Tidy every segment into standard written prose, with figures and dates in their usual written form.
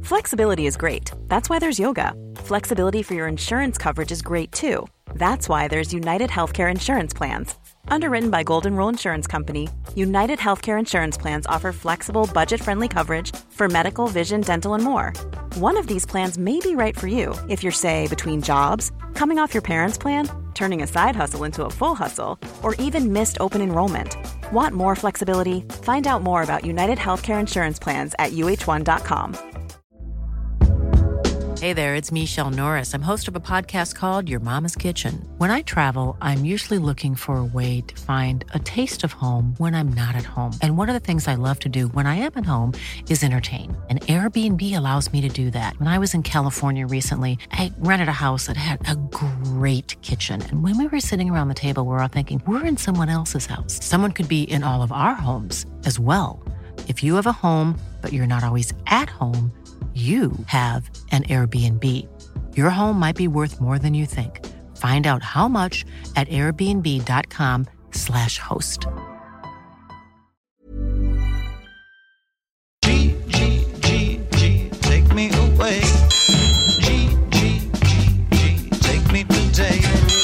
Flexibility is great. That's why there's yoga. Flexibility for your insurance coverage is great too. That's why there's United Healthcare Insurance Plans. Underwritten by Golden Rule Insurance Company, United Healthcare Insurance Plans offer flexible, budget-friendly coverage for medical, vision, dental, and more. One of these plans may be right for you if you're, say, between jobs, coming off your parents' plan, turning a side hustle into a full hustle, or even missed open enrollment. Want more flexibility? Find out more about United Healthcare Insurance Plans at uh1.com. Hey there, it's Michelle Norris. I'm host of a podcast called Your Mama's Kitchen. When I travel, I'm usually looking for a way to find a taste of home when I'm not at home. And one of the things I love to do when I am at home is entertain. And Airbnb allows me to do that. When I was in California recently, I rented a house that had a great kitchen. And when we were sitting around the table, we were all thinking, we're in someone else's house. Someone could be in all of our homes as well. If you have a home, but you're not always at home, you have an Airbnb. Your home might be worth more than you think. Find out how much at airbnb.com/host. G, take me away. G, take me today.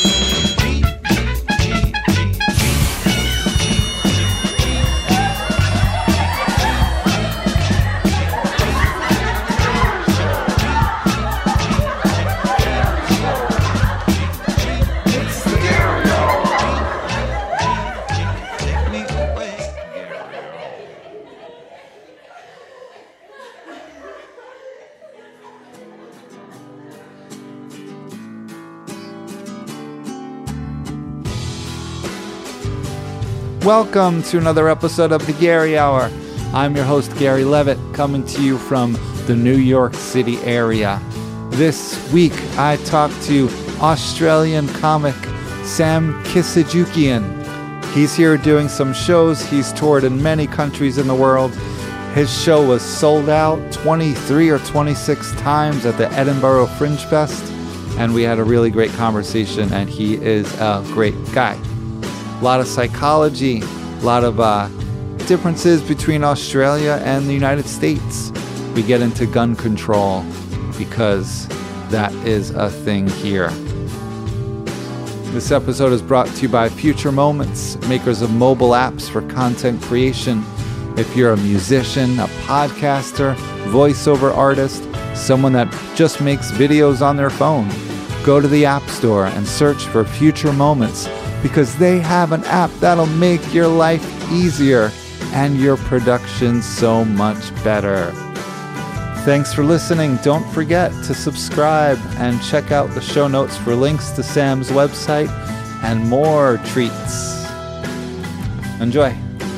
Welcome to another episode of the Gary Hour. I'm your host, Gary Levitt, coming to you from the New York City area. This week, I talked to Australian comic Sam Kisajukian. He's here doing some shows. He's toured in many countries in the world. His show was sold out 23 or 26 times at the Edinburgh Fringe Fest, and we had a really great conversation, and he is a great guy. A lot of psychology, a lot of differences between Australia and the United States. We get into gun control because that is a thing here. This episode is brought to you by Future Moments, makers of mobile apps for content creation. If you're a musician, a podcaster, voiceover artist, someone that just makes videos on their phone, go to the App Store and search for Future Moments, because they have an app that'll make your life easier and your production so much better. Thanks for listening. Don't forget to subscribe and check out the show notes for links to Sam's website and more treats. Enjoy.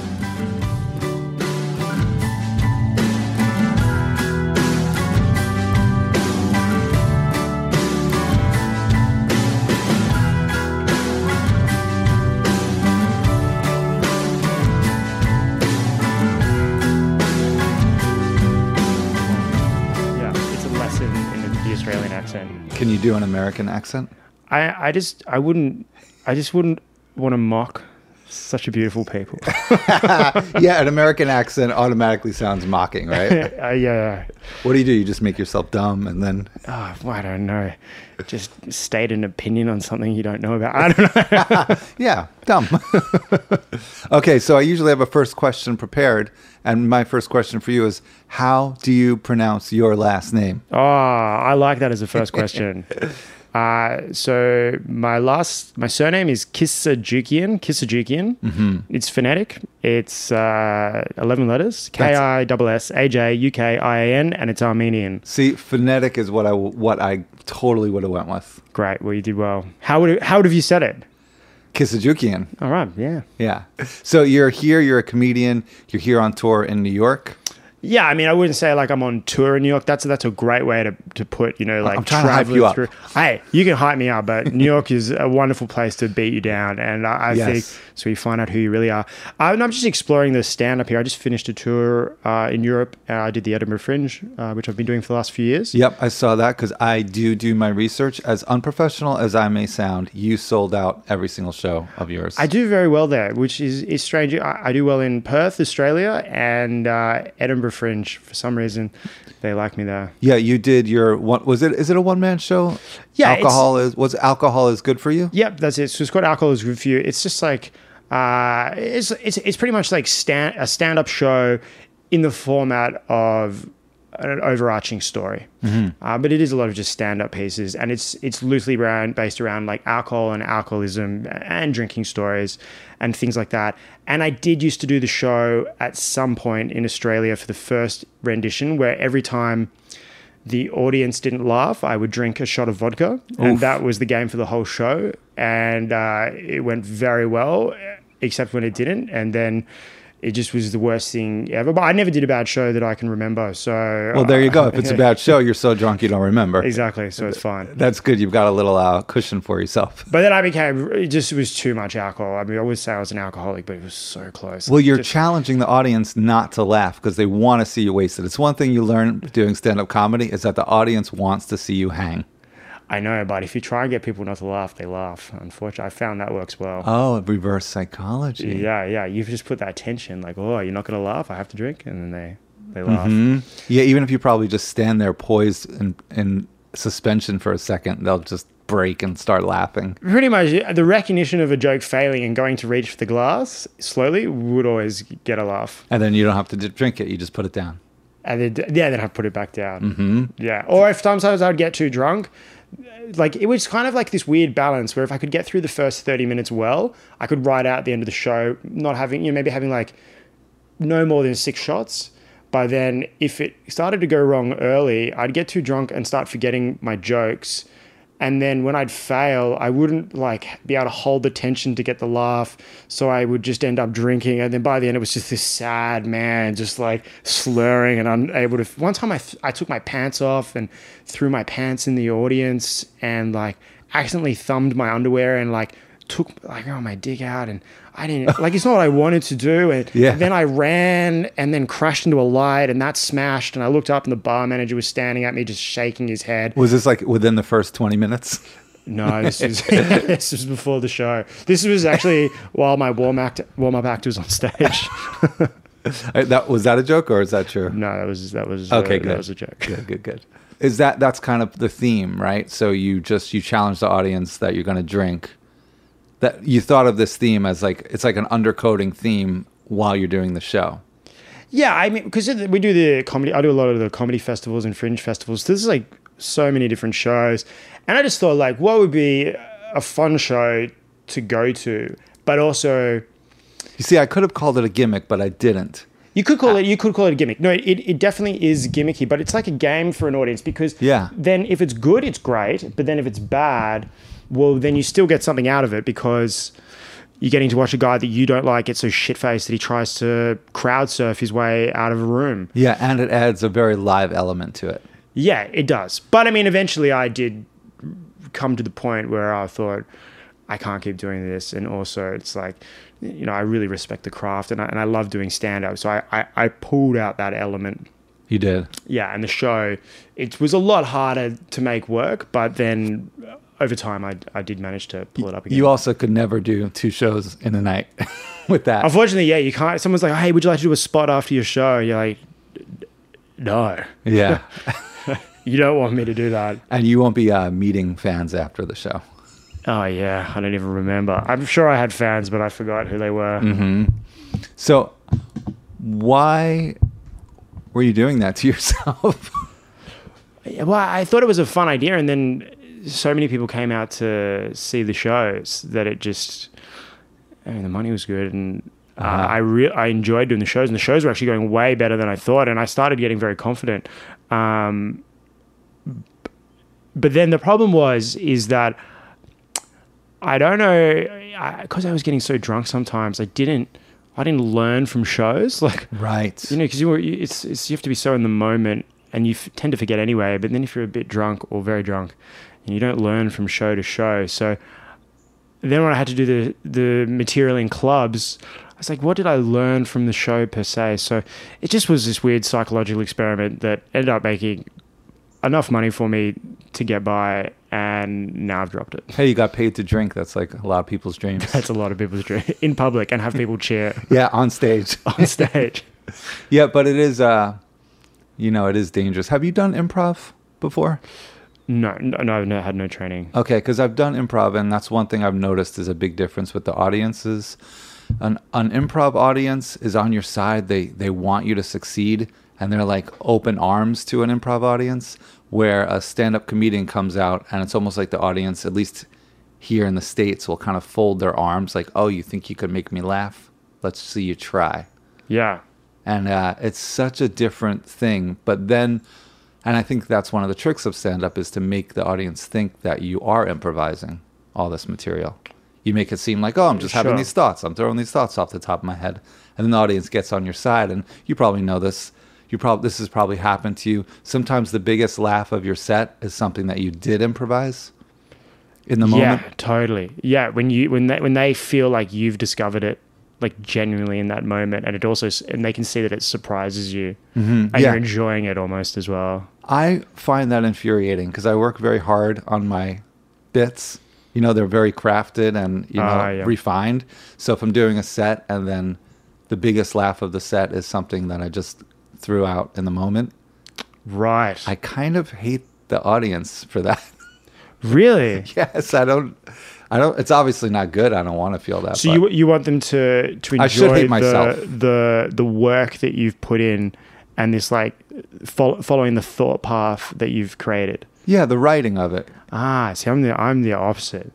Can you do an American accent? I just wouldn't want to mock such a beautiful people. Yeah, an American accent automatically sounds mocking, right? Yeah. What do? You just make yourself dumb and then... Oh, I don't know. Just state an opinion on something you don't know about. I don't know. Yeah, dumb. Okay, so I usually have a first question prepared, and my first question for you is, how do you pronounce your last name? Oh, I like that as a first question. So my surname is Kisajukian. Mm-hmm. It's phonetic. It's 11 letters. K-I-S-S-A-J-U-K-I-A-N, and it's Armenian. See, phonetic is what I totally would have went with. Great. Well, you did well. How would have you said it? Kisajukian. All right. Yeah. Yeah. So you're here. You're a comedian. You're here on tour in New York. Yeah, I mean, I wouldn't say like I'm on tour in New York. That's a great way to put, like, I'm trying to hype you up. Hey, you can hype me up, but New York is a wonderful place to beat you down, and I think so. You find out who you really are. And I'm just exploring the stand-up here. I just finished a tour in Europe. I did the Edinburgh Fringe, which I've been doing for the last few years. Yep, I saw that because I do my research. As unprofessional as I may sound, you sold out every single show of yours. I do very well there, which is strange. I do well in Perth, Australia, and Edinburgh, Edinburgh Fringe. For some reason, they like me there. Yeah, you did your one. Was it? Is it a one-man show? Yeah, alcohol is good for you? Yep, that's it. So it's called Alcohol is Good for You. It's just like it's pretty much like a stand-up show in the format of an overarching story. But it is a lot of just stand-up pieces, and it's loosely based around like alcohol and alcoholism and drinking stories and things like that. And I did used to do the show at some point in Australia for the first rendition, where every time the audience didn't laugh, I would drink a shot of vodka. And that was the game for the whole show. And it went very well, except when it didn't. And then it just was the worst thing ever. But I never did a bad show that I can remember. So well, there you go. If it's a bad show, you're so drunk you don't remember. Exactly. So it's fine. That's good. You've got a little cushion for yourself. But then it was too much alcohol. I mean, I would say I was an alcoholic, but it was so close. Well, you're challenging the audience not to laugh because they want to see you wasted. It's one thing you learn doing stand-up comedy is that the audience wants to see you hang. I know, but if you try and get people not to laugh, they laugh. Unfortunately, I found that works well. Oh, reverse psychology. Yeah. You just put that tension, like, oh, you're not going to laugh? I have to drink? And then they laugh. Yeah, even if you probably just stand there poised in suspension for a second, they'll just break and start laughing. Pretty much, the recognition of a joke failing and going to reach for the glass slowly would always get a laugh. And then you don't have to drink it. You just put it down. And then I put it back down. Yeah. Or if sometimes I would get too drunk, like it was kind of like this weird balance where if I could get through the first 30 minutes well, I could ride out at the end of the show, not having, maybe having like no more than 6 shots. But then if it started to go wrong early, I'd get too drunk and start forgetting my jokes. And then when I'd fail, I wouldn't like be able to hold the tension to get the laugh. So I would just end up drinking. And then by the end, it was just this sad man, just like slurring and unable to. One time I took my pants off and threw my pants in the audience and like accidentally thumbed my underwear and like took like my dick out. And I didn't like, it's not what I wanted to do. And then I ran and then crashed into a light and that smashed. And I looked up and the bar manager was standing at me, just shaking his head. Was this like within the first 20 minutes? No, this was before the show. This was actually while my warm-up act was on stage. Was that a joke or is that true? No, that was okay. Good. That was a joke. Good. Is that's kind of the theme, right? So you challenge the audience that you're going to drink. That you thought of this theme as like it's like an undercoating theme while you're doing the show. Yeah, I mean, because we do the comedy. I do a lot of the comedy festivals and fringe festivals. This is like so many different shows, and I just thought like, what would be a fun show to go to, but also. You see, I could have called it a gimmick, but I didn't. You could call it a gimmick. No, it definitely is gimmicky, but it's like a game for an audience because then if it's good, it's great, but then if it's bad. Well, then you still get something out of it because you're getting to watch a guy that you don't like get so shit-faced that he tries to crowd surf his way out of a room. Yeah, and it adds a very live element to it. Yeah, it does. But I mean, eventually I did come to the point where I thought, I can't keep doing this. And also it's like, I really respect the craft and I love doing stand-up. So I pulled out that element. You did? Yeah, and the show, it was a lot harder to make work, but then... over time, I did manage to pull it up again. You also could never do 2 shows in a night with that. Unfortunately, yeah, you can't. Someone's like, hey, would you like to do a spot after your show? You're like, no. Yeah. You don't want me to do that. And you won't be meeting fans after the show. Oh, yeah. I don't even remember. I'm sure I had fans, but I forgot who they were. Mm-hmm. So why were you doing that to yourself? Well, I thought it was a fun idea, and then... so many people came out to see the shows that it just, the money was good and I enjoyed doing the shows and the shows were actually going way better than I thought and I started getting very confident. But then the problem is that I don't know, because I was getting so drunk sometimes, I didn't learn from shows. Like, right. Because you have to be so in the moment and you tend to forget anyway. But then if you're a bit drunk or very drunk, and you don't learn from show to show. So then when I had to do the material in clubs, I was like, what did I learn from the show per se? So it just was this weird psychological experiment that ended up making enough money for me to get by, and now I've dropped it. Hey, you got paid to drink. That's like a lot of people's dreams. That's a lot of people's dreams. In public and have people cheer. Yeah, on stage. On stage. Yeah, but it is, it is dangerous. Have you done improv before? No, I've had no training. Okay, because I've done improv, and that's one thing I've noticed is a big difference with the audiences. An improv audience is on your side. They want you to succeed, and they're like open arms to an improv audience, where a stand-up comedian comes out, and it's almost like the audience, at least here in the States, will kind of fold their arms like, oh, you think you could make me laugh? Let's see you try. Yeah. And it's such a different thing. But then, and I think that's one of the tricks of stand-up, is to make the audience think that you are improvising all this material. You make it seem like, oh, I'm just having these thoughts. I'm throwing these thoughts off the top of my head. And then the audience gets on your side. And you probably know this. This has probably happened to you. Sometimes the biggest laugh of your set is something that you did improvise in the moment. Yeah, totally. Yeah, when they feel like you've discovered it, like genuinely in that moment, and they can see that it surprises you, and you're enjoying it almost as well. I find that infuriating because I work very hard on my bits. They're very crafted and refined. So if I'm doing a set and then the biggest laugh of the set is something that I just threw out in the moment, right? I kind of hate the audience for that. Really? Yes, I don't. It's obviously not good. I don't want to feel that. So you want them to enjoy I should hate myself. the work that you've put in, and this like following the thought path that you've created. Yeah, the writing of it. See, I'm the opposite.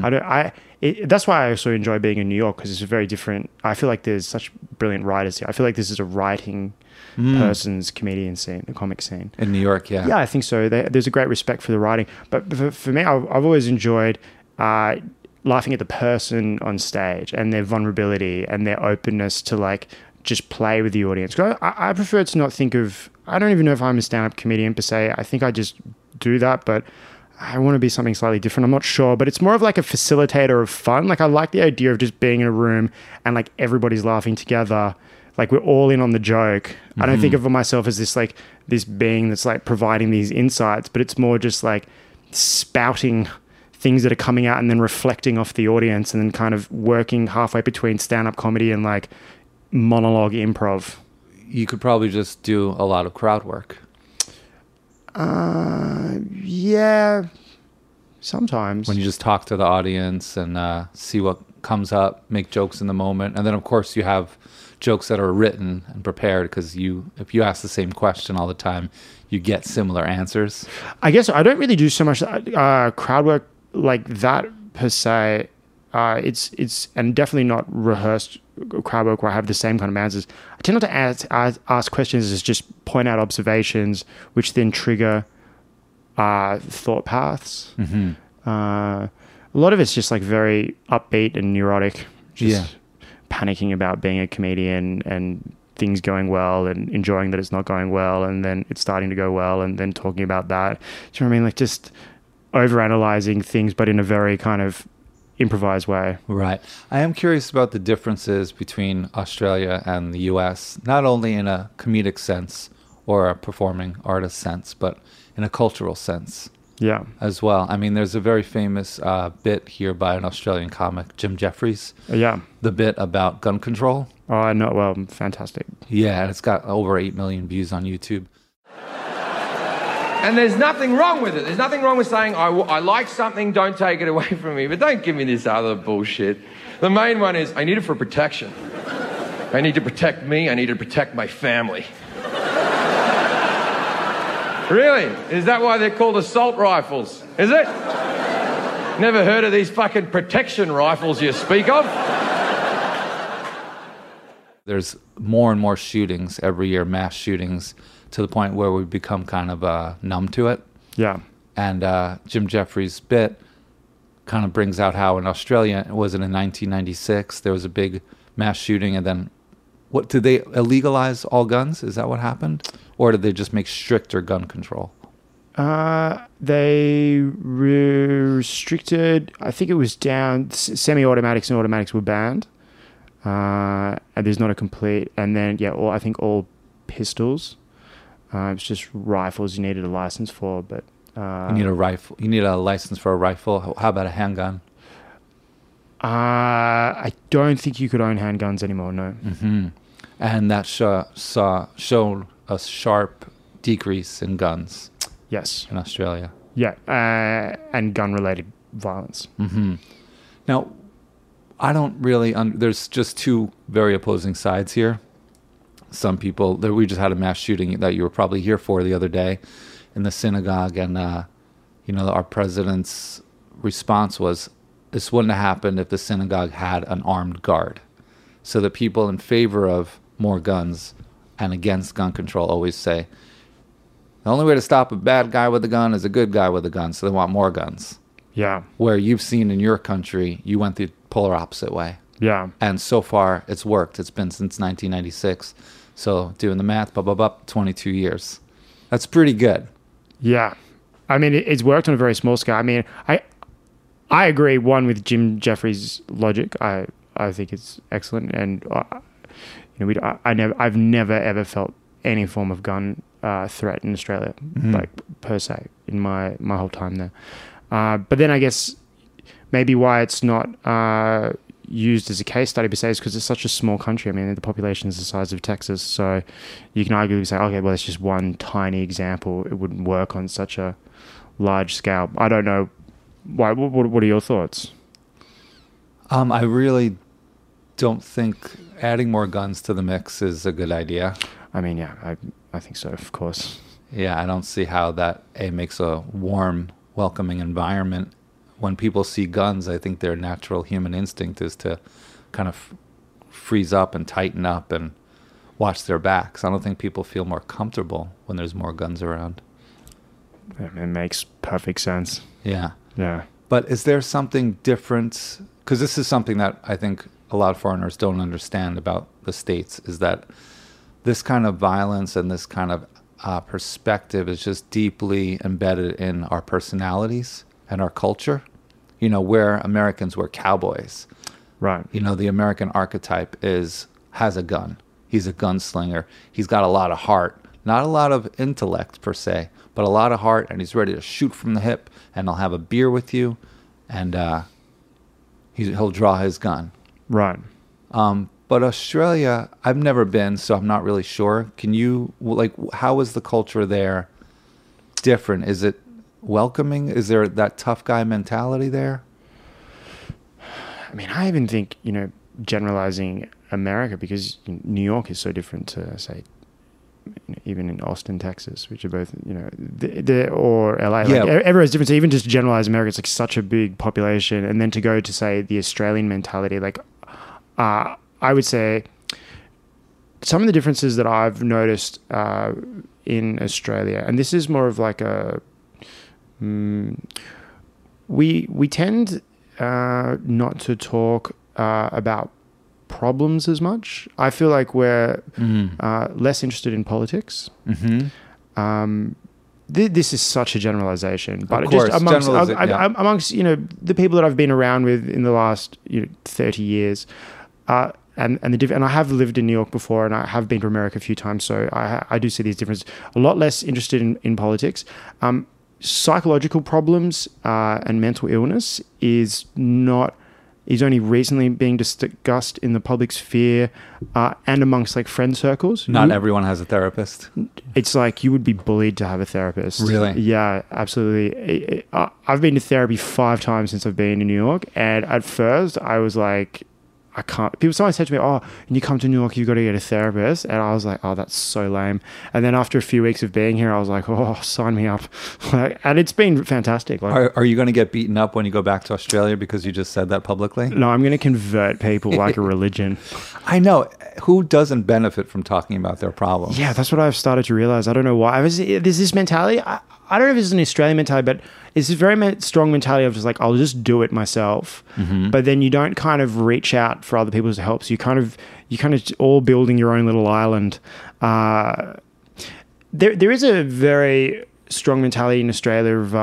Mm-hmm. That's why I also enjoy being in New York, because it's very different. I feel like there's such brilliant writers here. I feel like this is a writing person's comedian scene, a comic scene in New York. Yeah, I think so. There's a great respect for the writing, but for me, I've always enjoyed laughing at the person on stage and their vulnerability and their openness to like just play with the audience. 'Cause I prefer to not think of. I don't even know if I'm a stand-up comedian per se. I think I just do that, but I want to be something slightly different. I'm not sure, but it's more of like a facilitator of fun. Like I like the idea of just being in a room and like everybody's laughing together. Like we're all in on the joke. I don't think of myself as this being that's like providing these insights, but it's more just like spouting things that are coming out and then reflecting off the audience and then kind of working halfway between stand-up comedy and like monologue improv. You could probably just do a lot of crowd work. Yeah, sometimes. When you just talk to the audience and see what comes up, make jokes in the moment. And then, of course, you have jokes that are written and prepared because if you ask the same question all the time, you get similar answers. I guess I don't really do so much crowd work like that per se. It's and definitely not rehearsed crowd work where I have the same kind of answers. I tend not to ask questions as just point out observations, which then trigger thought paths. Mm-hmm. A lot of it's just like very upbeat and neurotic, just panicking about being a comedian and things going well and enjoying that it's not going well and then it's starting to go well and then talking about that. Do you know what I mean? Like just overanalyzing things, but in a very kind of improvised way. Right. I am curious about the differences between Australia and the US, not only in a comedic sense or a performing artist sense, but in a cultural sense as well. I mean, there's a very famous bit here by an Australian comic, Jim Jeffries. The bit about gun control. Oh, I know. Well, fantastic. Yeah, and it's got over 8 million views on YouTube. And there's nothing wrong with it. There's nothing wrong with saying, I like something, don't take it away from me. But don't give me this other bullshit. The main one is, I need it for protection. I need to protect me. I need to protect my family. Really? Is that why they're called assault rifles? Is it? Never heard of these fucking protection rifles you speak of? There's more and more shootings every year, mass shootings, to the point where we've become kind of numb to it. Yeah. And Jim Jeffries' bit kind of brings out how in Australia, was it in 1996, there was a big mass shooting, and then did they illegalize all guns? Is that what happened? Or did they just make stricter gun control? They restricted, I think it was down, semi-automatics and automatics were banned. And there's not a complete, and then, I think all pistols. It's just rifles you needed a license for, but... you need a rifle. You need a license for a rifle. How about a handgun? I don't think you could own handguns anymore, no. Mm-hmm. and that showed a sharp decrease in guns. Yes. In Australia. Yeah, and gun-related violence. Mm-hmm. Now, I don't really... there's just two very opposing sides here. Some people... we just had a mass shooting that you were probably here for the other day in the synagogue, and, our president's response was, this wouldn't have happened if the synagogue had an armed guard. So the people in favor of more guns and against gun control always say, the only way to stop a bad guy with a gun is a good guy with a gun, so they want more guns. Yeah. Where you've seen in your country, you went the polar opposite way. Yeah. And so far, it's worked. It's been since 1996. So doing the math, 22 years. That's pretty good. Yeah. I mean, it's worked on a very small scale. I mean, I agree, one, with Jim Jeffries' logic. I think it's excellent. And, I've never, ever felt any form of gun threat in Australia, like per se, in my whole time there. But then I guess maybe why it's not used as a case study per se is because it's such a small country. I mean, the population is the size of Texas, so you can arguably say, okay, well, it's just one tiny example. It wouldn't work on such a large scale. I don't know why. What are your thoughts? I really don't think adding more guns to the mix is a good idea. I mean, yeah, I think so, of course. Yeah, I don't see how that makes a warm, welcoming environment. When people see guns, I think their natural human instinct is to kind of freeze up and tighten up and watch their backs. I don't think people feel more comfortable when there's more guns around. It makes perfect sense. Yeah. Yeah. But is there something different? Because this is something that I think a lot of foreigners don't understand about the States, is that this kind of violence and this kind of perspective is just deeply embedded in our personalities and our culture. Where Americans were cowboys. Right. The American archetype has a gun. He's a gunslinger. He's got a lot of heart. Not a lot of intellect per se, but a lot of heart, and he's ready to shoot from the hip, and he'll have a beer with you, and he'll draw his gun. Right. But Australia, I've never been, so I'm not really sure. Can you, how is the culture there different? Is it welcoming? Is there that tough guy mentality there? I mean, I even think, generalizing America, because New York is so different to, say, even in Austin, Texas, which are both, or LA. Yeah. Everywhere's different. So even just generalize America, it's like such a big population. And then to go to, say, the Australian mentality, I would say some of the differences that I've noticed in Australia, and this is more of like a... we tend not to talk about problems as much. I feel like we're less interested in politics. Mm-hmm. This is such a generalization, but of course, just amongst the people that I've been around with in the last 30 years, and I have lived in New York before, and I have been to America a few times, so I do see these differences. A lot less interested in politics. Psychological problems and mental illness is only recently being discussed in the public sphere and amongst friend circles. Not everyone has a therapist. It's like you would be bullied to have a therapist. Really? Yeah, absolutely. I've been to therapy 5 times since I've been in New York, and at first I was like, I can't. Someone said to me, "Oh, when you come to New York, you've got to get a therapist," and I was like, "Oh, that's so lame." And then after a few weeks of being here, I was like, "Oh, sign me up!" And it's been fantastic. Are you going to get beaten up when you go back to Australia because you just said that publicly? No, I'm going to convert people like a religion. I know. Who doesn't benefit from talking about their problems? Yeah, that's what I've started to realize. I don't know why. There's this mentality. I don't know if it's an Australian mentality, but it's this very strong mentality of just I'll just do it myself. Mm-hmm. But then you don't kind of reach out for other people to help. So you kind of all building your own little island. There is a very strong mentality in Australia of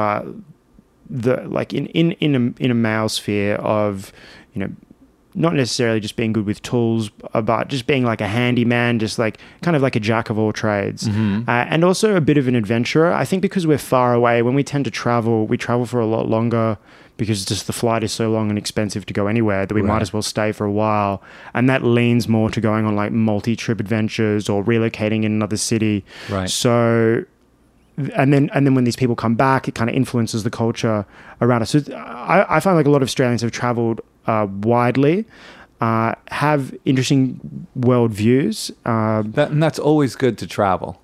in a male sphere of not necessarily just being good with tools, but just being like a handyman, just kind of like a jack of all trades. Mm-hmm. And also a bit of an adventurer. I think because we're far away, when we tend to travel, we travel for a lot longer because just the flight is so long and expensive to go anywhere that we might as well stay for a while. And that leans more to going on like multi-trip adventures or relocating in another city. Right. So, and then when these people come back, it kind of influences the culture around us. So I find like a lot of Australians have traveled widely, have interesting world views. And that's always good to travel.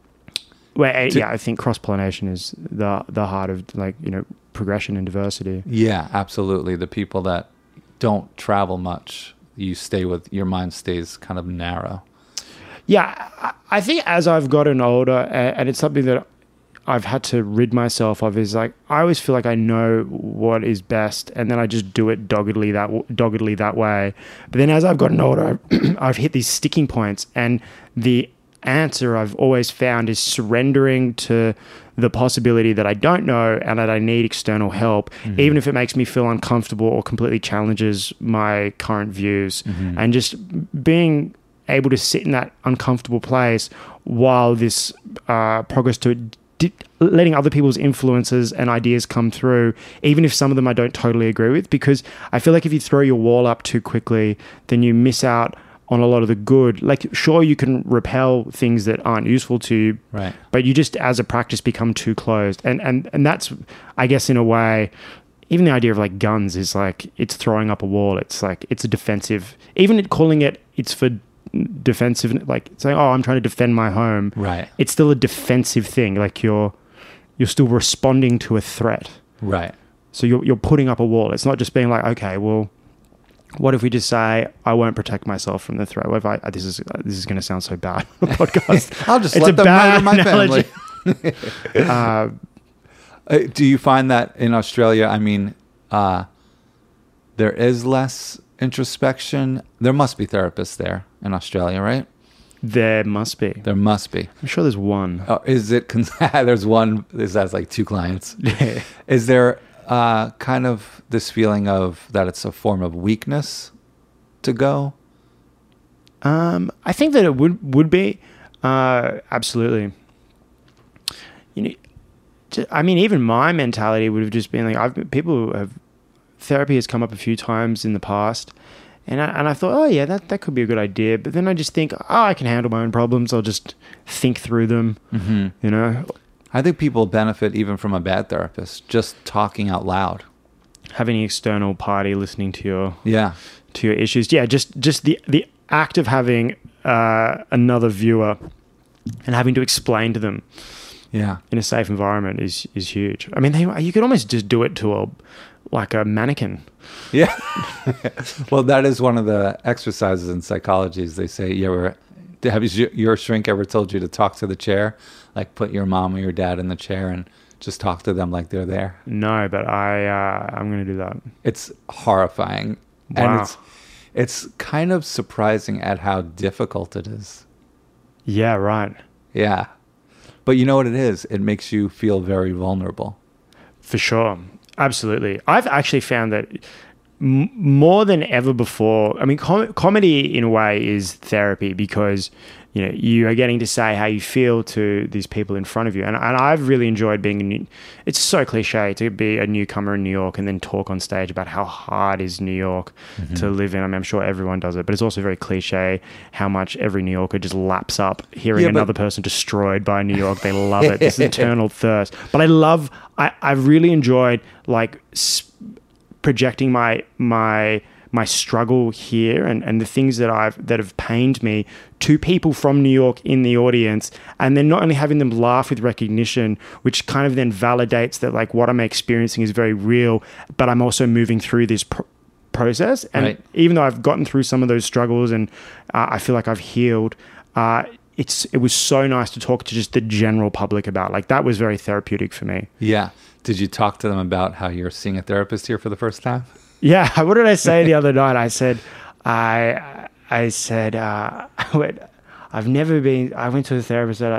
I think cross-pollination is the heart of like, progression and diversity. Yeah, absolutely. The people that don't travel much, your mind stays kind of narrow. Yeah, I think as I've gotten older, and it's something that I've had to rid myself of, is like, I always feel like I know what is best, and then I just do it doggedly that way. But then as I've gotten older, I've hit these sticking points, and the answer I've always found is surrendering to the possibility that I don't know and that I need external help, even if it makes me feel uncomfortable or completely challenges my current views. And just being able to sit in that uncomfortable place while this progress to it, letting other people's influences and ideas come through, even if some of them I don't totally agree with, because I feel like if you throw your wall up too quickly, then you miss out on a lot of the good. Like, sure, you can repel things that aren't useful to you, right? But you just, as a practice, become too closed. And that's, I guess, in a way, even the idea of like guns is like, it's throwing up a wall. It's like, it's a defensive, even calling it's for defensive, like saying, oh, I'm trying to defend my home. Right. It's still a defensive thing. Like you're still responding to a threat. Right. So you're putting up a wall. It's not just being like, okay, well, what if we just say, I won't protect myself from the threat? What if this is going to sound so bad on the podcast. I'll just let them murder my family. Do you find that in Australia, I mean, there is less introspection? There must be therapists there in Australia, right? There must be. There must be. I'm sure there's one. Oh, is it? There's one. That's like 2 clients. Is there kind of this feeling of that it's a form of weakness to go? I think that it would be. Absolutely. I mean, even my mentality would have just been like, therapy has come up a few times in the past, and I thought, oh yeah, that could be a good idea. But then I just think, oh, I can handle my own problems. I'll just think through them. I think people benefit even from a bad therapist, just talking out loud. Having an external party listening to your issues. Yeah, just the act of having another viewer and having to explain to them in a safe environment is huge. I mean, you could almost just do it to a mannequin. Yeah. Well, that is one of the exercises in psychology. Is they say, have your shrink ever told you to talk to the chair? Like put your mom or your dad in the chair and just talk to them like they're there? No, but I'm going to do that. It's horrifying. Wow. And it's kind of surprising at how difficult it is. Yeah, right. Yeah. But you know what it is? It makes you feel very vulnerable. For sure. Absolutely. I've actually found that more than ever before, I mean, comedy in a way is therapy because, you are getting to say how you feel to these people in front of you. And I've really enjoyed being it's so cliche to be a newcomer in New York and then talk on stage about how hard is New York to live in. I mean, I'm sure everyone does it, but it's also very cliche how much every New Yorker just laps up hearing another person destroyed by New York. They love it. This eternal thirst. But I've really enjoyed like projecting my struggle here and the things that have pained me to people from New York in the audience, and then not only having them laugh with recognition, which kind of then validates that like what I'm experiencing is very real, but I'm also moving through this process. And even though I've gotten through some of those struggles and I feel like I've healed, it was so nice to talk to just the general public about. Like that was very therapeutic for me. Yeah. Did you talk to them about how you're seeing a therapist here for the first time? Yeah. What did I say the other night? I said, I've never been, I went to a therapist that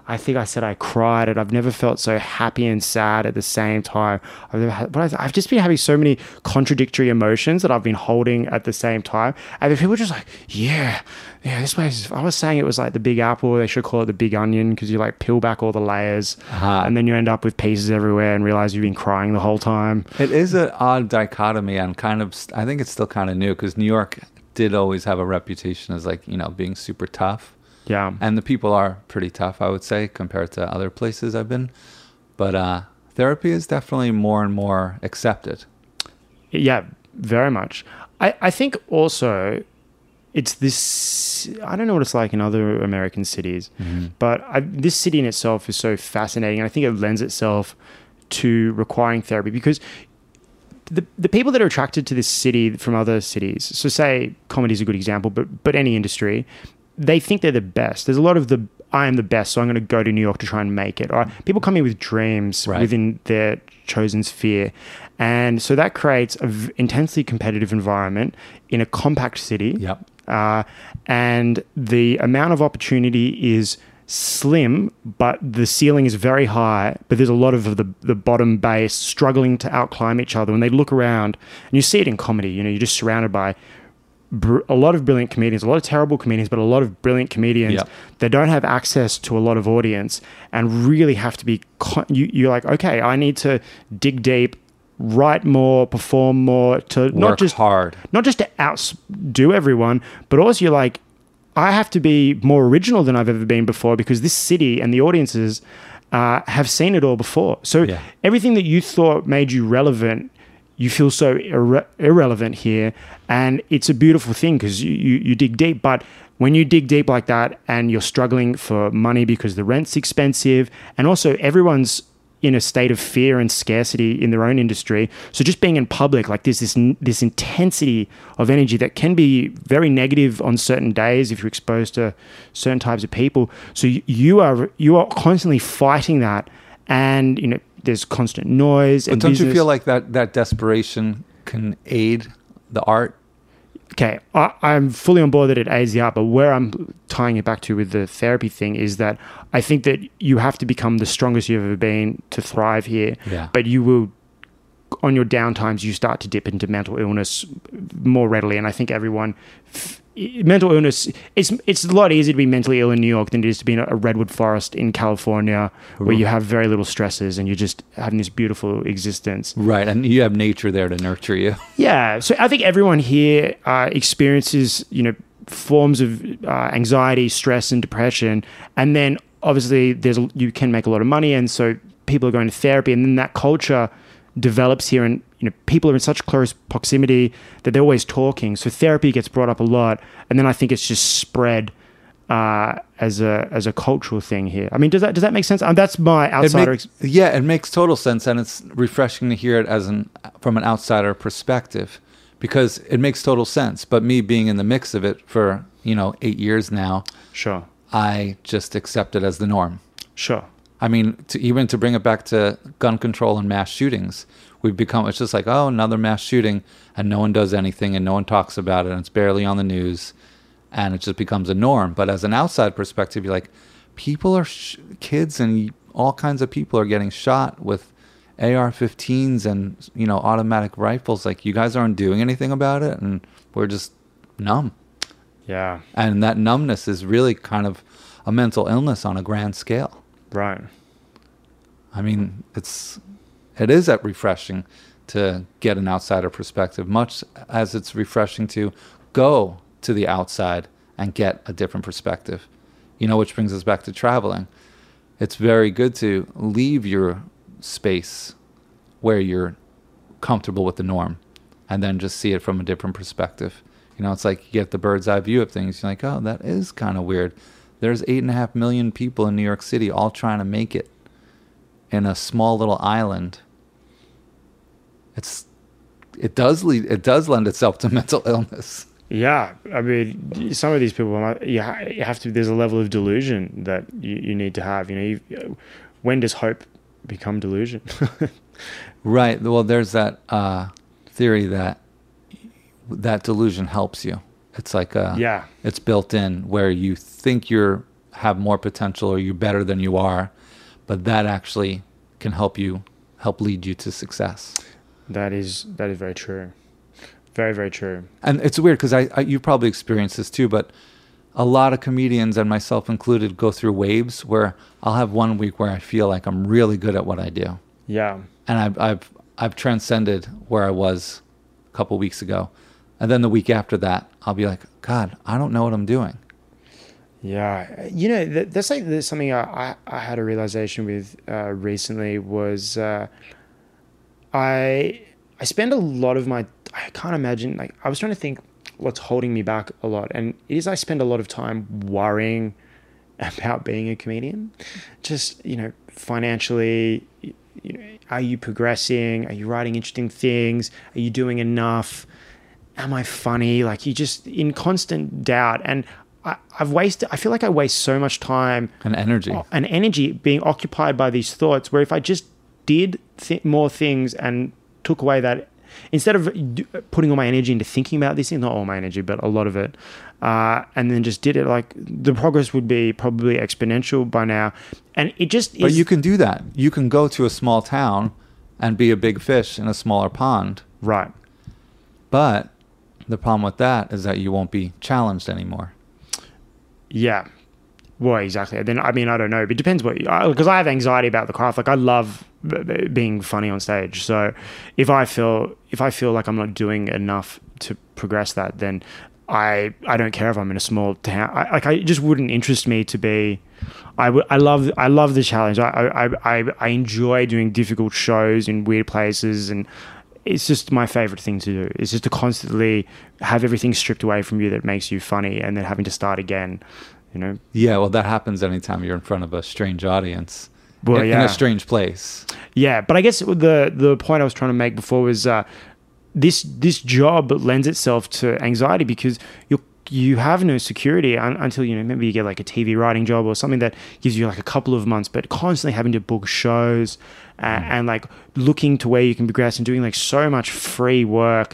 I think I said I cried, and I've never felt so happy and sad at the same time. I've just been having so many contradictory emotions that I've been holding at the same time. And then people are just like, yeah, this place. I was saying it was like the Big Apple. They should call it the Big Onion, because you like peel back all the layers, and then you end up with pieces everywhere and realize you've been crying the whole time. It is an odd dichotomy, and kind of, I think it's still kind of new, because New York did always have a reputation as like, being super tough. Yeah. And the people are pretty tough, I would say, compared to other places I've been. But therapy is definitely more and more accepted. Yeah, very much. I think also it's this, I don't know what it's like in other American cities, but this city in itself is so fascinating. And I think it lends itself to requiring therapy, because the people that are attracted to this city from other cities, so say comedy is a good example, but any industry, they think they're the best. There's a lot of I am the best, so I'm going to go to New York to try and make it. Or people come in with dreams within their chosen sphere. And so that creates an intensely competitive environment in a compact city. Yep. And the amount of opportunity is slim, but the ceiling is very high. But there's a lot of the bottom base struggling to outclimb each other. When they look around, and you see it in comedy, you're just surrounded by a lot of brilliant comedians, a lot of terrible comedians, but a lot of brilliant comedians that don't have access to a lot of audience, and really have to be, you're like, okay, I need to dig deep, write more, perform more, to Work hard. Not just to outdo everyone, but also you're like, I have to be more original than I've ever been before, because this city and the audiences have seen it all before. So everything that you thought made you relevant, you feel so irrelevant here. And it's a beautiful thing, because you dig deep. But when you dig deep like that and you're struggling for money because the rent's expensive, and also everyone's in a state of fear and scarcity in their own industry. So just being in public, like there's this intensity of energy that can be very negative on certain days if you're exposed to certain types of people. So you are constantly fighting that, and there's constant noise. But don't you feel like that desperation can aid the art? Okay, I'm fully on board that it aids the art, but where I'm tying it back to with the therapy thing is that I think that you have to become the strongest you've ever been to thrive here. Yeah. But you will, on your downtimes, you start to dip into mental illness more readily. And I think mental illness, it's a lot easier to be mentally ill in New York than it is to be in a redwood forest in California, where you have very little stresses and you're just having this beautiful existence. Right, and you have nature there to nurture you. Yeah, so I think everyone here experiences, forms of anxiety, stress, and depression, and then obviously you can make a lot of money, and so people are going to therapy, and then that culture develops here, and people are in such close proximity that they're always talking. So therapy gets brought up a lot, and then I think it's just spread as a cultural thing here. I mean, does that make sense? That's my outsider. It makes total sense, and it's refreshing to hear it from an outsider perspective, because it makes total sense. But me being in the mix of it for 8 years now, sure, I just accept it as the norm. Sure. I mean, to bring it back to gun control and mass shootings, it's just like, oh, another mass shooting, and no one does anything, and no one talks about it, and it's barely on the news, and it just becomes a norm. But as an outside perspective, you're like, people are, kids and all kinds of people are getting shot with AR-15s and, automatic rifles. Like, you guys aren't doing anything about it, and we're just numb. Yeah. And that numbness is really kind of a mental illness on a grand scale. Right. I mean, it is refreshing to get an outsider perspective, much as it's refreshing to go to the outside and get a different perspective, which brings us back to traveling. It's very good to leave your space where you're comfortable with the norm and then just see it from a different perspective. It's like you get the bird's eye view of things. You're like, oh, that is kind of weird. There's 8.5 million people in New York City all trying to make it in a small little island. It does lend itself to mental illness. Yeah, I mean, some of these people, you have to. There's a level of delusion that you need to have. When does hope become delusion? Right. Well, there's that theory that delusion helps you. It's like it's built in, where you think you have more potential or you're better than you are, but that actually can help lead you to success. That is very true. Very, very true. And it's weird because you probably experienced this too, but a lot of comedians, and myself included, go through waves where I'll have one week where I feel like I'm really good at what I do. Yeah. And I've transcended where I was a couple weeks ago. And then the week after that, I'll be like, God, I don't know what I'm doing. Yeah. That's something I had a realization with recently was I spend a lot of my, I can't imagine, like I was trying to think what's holding me back a lot. And it is I spend a lot of time worrying about being a comedian. Just, financially, are you progressing? Are you writing interesting things? Are you doing enough? Am I funny? Like you just in constant doubt. And I feel like I waste so much time and energy being occupied by these thoughts, where if I just did more things and took away that, instead of putting all my energy into thinking about these things, not all my energy, but a lot of it, and then just did it, like the progress would be probably exponential by now. And it just is. But you can do that. You can go to a small town and be a big fish in a smaller pond. Right. But the problem with that is that you won't be challenged anymore. Yeah. Well, exactly. Then, I don't know. It depends because I have anxiety about the craft. Like I love being funny on stage. So if I feel like I'm not doing enough to progress that, then I don't care if I'm in a small town. It just wouldn't interest me to be. I love the challenge. I enjoy doing difficult shows in weird places, and it's just my favorite thing to do. It's just to constantly have everything stripped away from you that makes you funny, and then having to start again. Yeah, well, that happens anytime you're in front of a strange audience. Well, in a strange place. Yeah, but I guess the point I was trying to make before was this job lends itself to anxiety because you have no security until maybe you get like a TV writing job or something that gives you like a couple of months, but constantly having to book shows and like looking to where you can progress and doing like so much free work.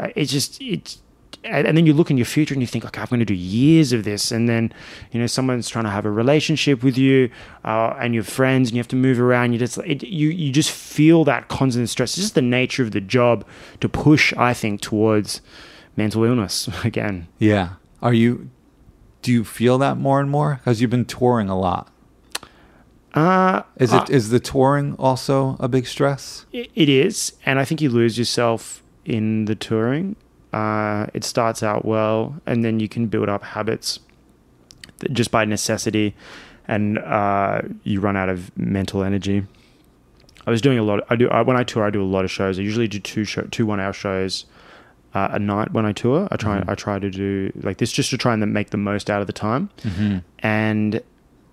And then you look in your future and you think, okay, I'm going to do years of this. And then, someone's trying to have a relationship with you and your friends, and you have to move around. You just feel that constant stress. It's just the nature of the job to push, I think, towards mental illness again. Yeah. Do you feel that more and more? Because you've been touring a lot. Is the touring also a big stress? It is. And I think you lose yourself in the touring. It starts out well, and then you can build up habits just by necessity, and you run out of mental energy. I was doing a lot. When I tour, I do a lot of shows. I usually do two 1-hour shows a night when I tour. I try to do like this just to try and make the most out of the time. Mm-hmm. And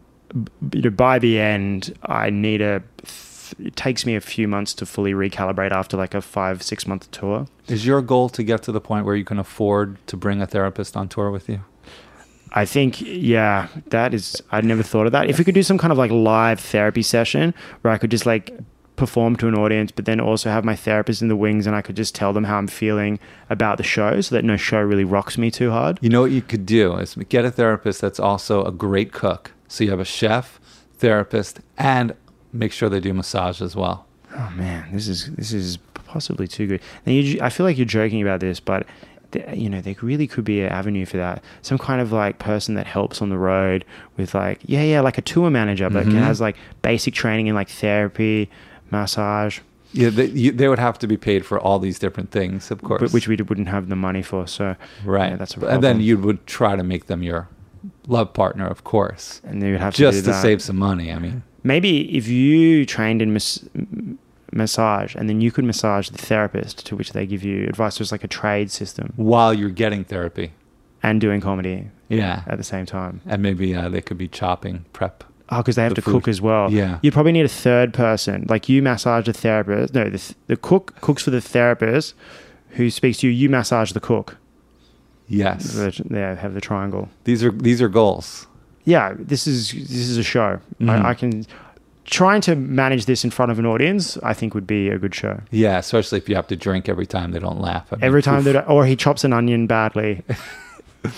by the end, I need it takes me a few months to fully recalibrate after like a 5-6 month tour. Is your goal to get to the point where you can afford to bring a therapist on tour with you? I think, yeah, I'd never thought of that. If we could do some kind of like live therapy session where I could just like perform to an audience, but then also have my therapist in the wings and I could just tell them how I'm feeling about the show so that no show really rocks me too hard. You know what you could do is get a therapist that's also a great cook. So you have a chef, therapist, and make sure they do massage as well. Oh man, this is possibly too good. Now I feel like you're joking about this, but there really could be an avenue for that. Some kind of like person that helps on the road with like like a tour manager, but has like basic training in like therapy, massage. Yeah, they would have to be paid for all these different things, of course, which we wouldn't have the money for. So right, that's a problem. And then you would try to make them your love partner, of course, and they would have just to save some money. I mean. Maybe if you trained in massage and then you could massage the therapist to which they give you advice. So it's like a trade system. While you're getting therapy. And doing comedy. Yeah. At the same time. And maybe they could be chopping prep. Oh, because they have to cook as well. Yeah. You'd probably need a third person. Like you massage the therapist. No, the cook cooks for the therapist who speaks to you. You massage the cook. Yes. They have the triangle. These are goals. Yeah, this is a show. Mm-hmm. I can trying to manage this in front of an audience. I think would be a good show. Yeah, especially if you have to drink every time they don't laugh. Every time or he chops an onion badly.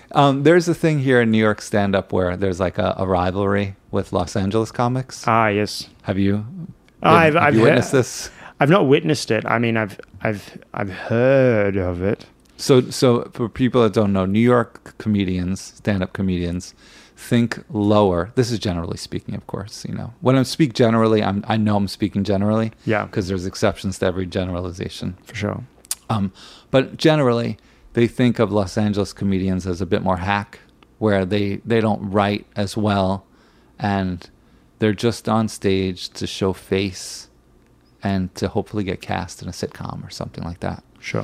There's a thing here in New York stand-up where there's like a rivalry with Los Angeles comics. Ah, yes. Have you? I've you witnessed this? I've not witnessed it. I mean, I've heard of it. So for people that don't know, New York comedians, stand-up comedians, think lower. This is generally speaking, of course. You know, when I speak generally, I know I'm speaking generally. Yeah. Because there's exceptions to every generalization. For sure. But generally, they think of Los Angeles comedians as a bit more hack, where they don't write as well, and they're just on stage to show face and to hopefully get cast in a sitcom or something like that. Sure.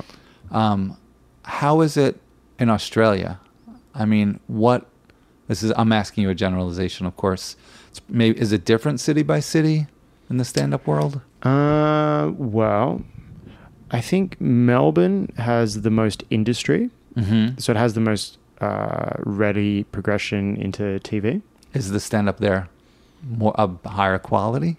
How is it in Australia? I mean, I'm asking you a generalization, of course. Is it different city by city in the stand-up world? Well, I think Melbourne has the most industry. Mm-hmm. So it has the most ready progression into TV. Is the stand-up there more of higher quality?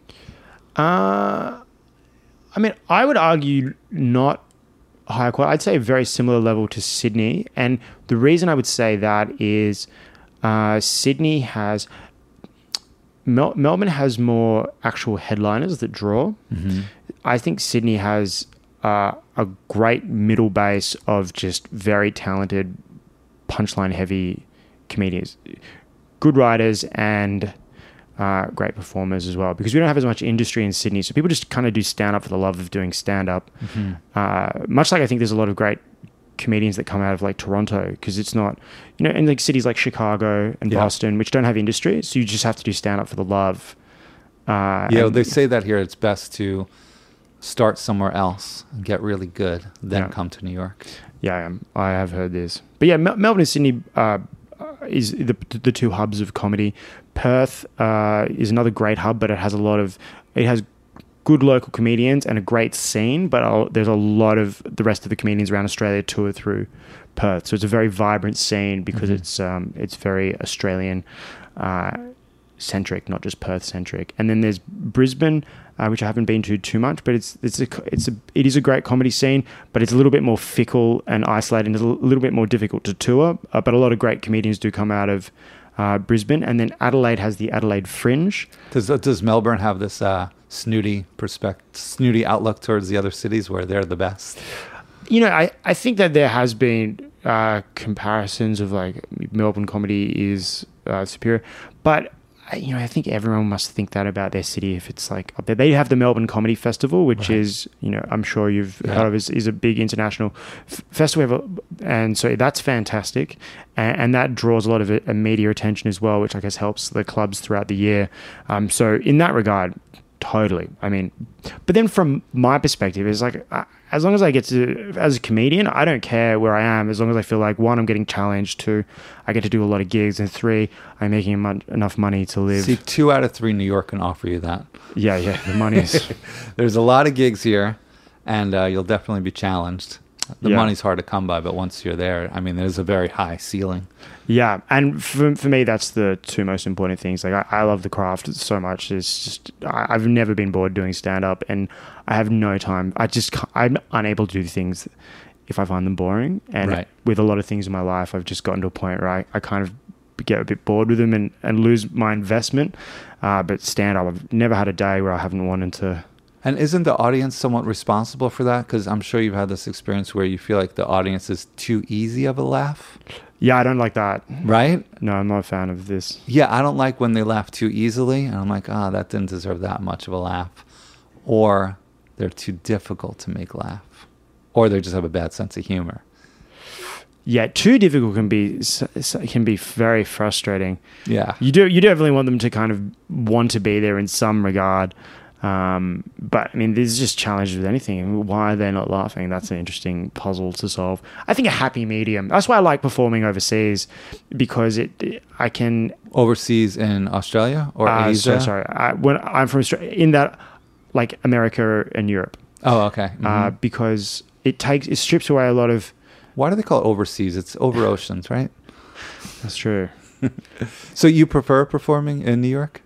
I mean, I would argue not higher quality. I'd say a very similar level to Sydney. And the reason I would say that is Sydney has... Melbourne has more actual headliners that draw. Mm-hmm. I think Sydney has a great middle base of just very talented, punchline-heavy comedians. Good writers and... great performers as well, because we don't have as much industry in Sydney, so people just kind of do stand-up for the love of doing stand-up. Mm-hmm. Much like I think there's a lot of great comedians that come out of like Toronto, because it's not, in like cities like Chicago and Boston, which don't have industry, so you just have to do stand-up for the love. They say that here it's best to start somewhere else and get really good, then come to New York. Yeah, I have heard this. But yeah, Melbourne and Sydney is the two hubs of comedy. Perth is another great hub, but it has good local comedians and a great scene, but there's a lot of the rest of the comedians around Australia tour through Perth. So it's a very vibrant scene because it's very Australian centric, not just Perth centric. And then there's Brisbane, which I haven't been to too much, but it is a great comedy scene, but it's a little bit more fickle and isolated, and it's a little bit more difficult to tour. But a lot of great comedians do come out of Brisbane, and then Adelaide has the Adelaide Fringe. Does Melbourne have this snooty outlook towards the other cities where they're the best? I think that there has been comparisons of like Melbourne comedy is superior, but I think everyone must think that about their city. If it's like up there, they have the Melbourne Comedy Festival, which is, I'm sure you've heard of, is a big international festival, and so that's fantastic, and that draws a lot of media attention as well, which I guess helps the clubs throughout the year. So in that regard, totally. I mean, but then from my perspective, it's like as long as I get to, as a comedian, I don't care where I am, as long as I feel like, 1, I'm getting challenged, 2, I get to do a lot of gigs, and 3, I'm making enough money to live. See, 2 out of 3 New York can offer you that. Yeah, the money is... There's a lot of gigs here, and you'll definitely be challenged. The money's hard to come by, but once you're there, I mean, there's a very high ceiling. Yeah, and for me, that's the 2 most important things. Like, I love the craft so much. It's just, I've never been bored doing stand-up, and I have no time. I'm unable to do things if I find them boring. And with a lot of things in my life, I've just gotten to a point where I kind of get a bit bored with them and lose my investment. But stand-up, I've never had a day where I haven't wanted to... And isn't the audience somewhat responsible for that? Because I'm sure you've had this experience where you feel like the audience is too easy of a laugh. Yeah, I don't like that. Right? No, I'm not a fan of this. Yeah, I don't like when they laugh too easily. And I'm like, that didn't deserve that much of a laugh. Or they're too difficult to make laugh. Or they just have a bad sense of humor. Yeah, too difficult can be very frustrating. Yeah. You definitely want them to kind of want to be there in some regard. But I mean, there's just challenges with anything. Why they're not laughing, that's an interesting puzzle to solve. I think a happy medium. That's why I like performing overseas, because I can... Overseas in Australia or Asia? Sorry. When I'm from Australia, in that, like, America and Europe. Oh, okay. Mm-hmm. Because it strips away a lot of... Why do they call it overseas? It's over oceans, right? That's true. So you prefer performing in New York?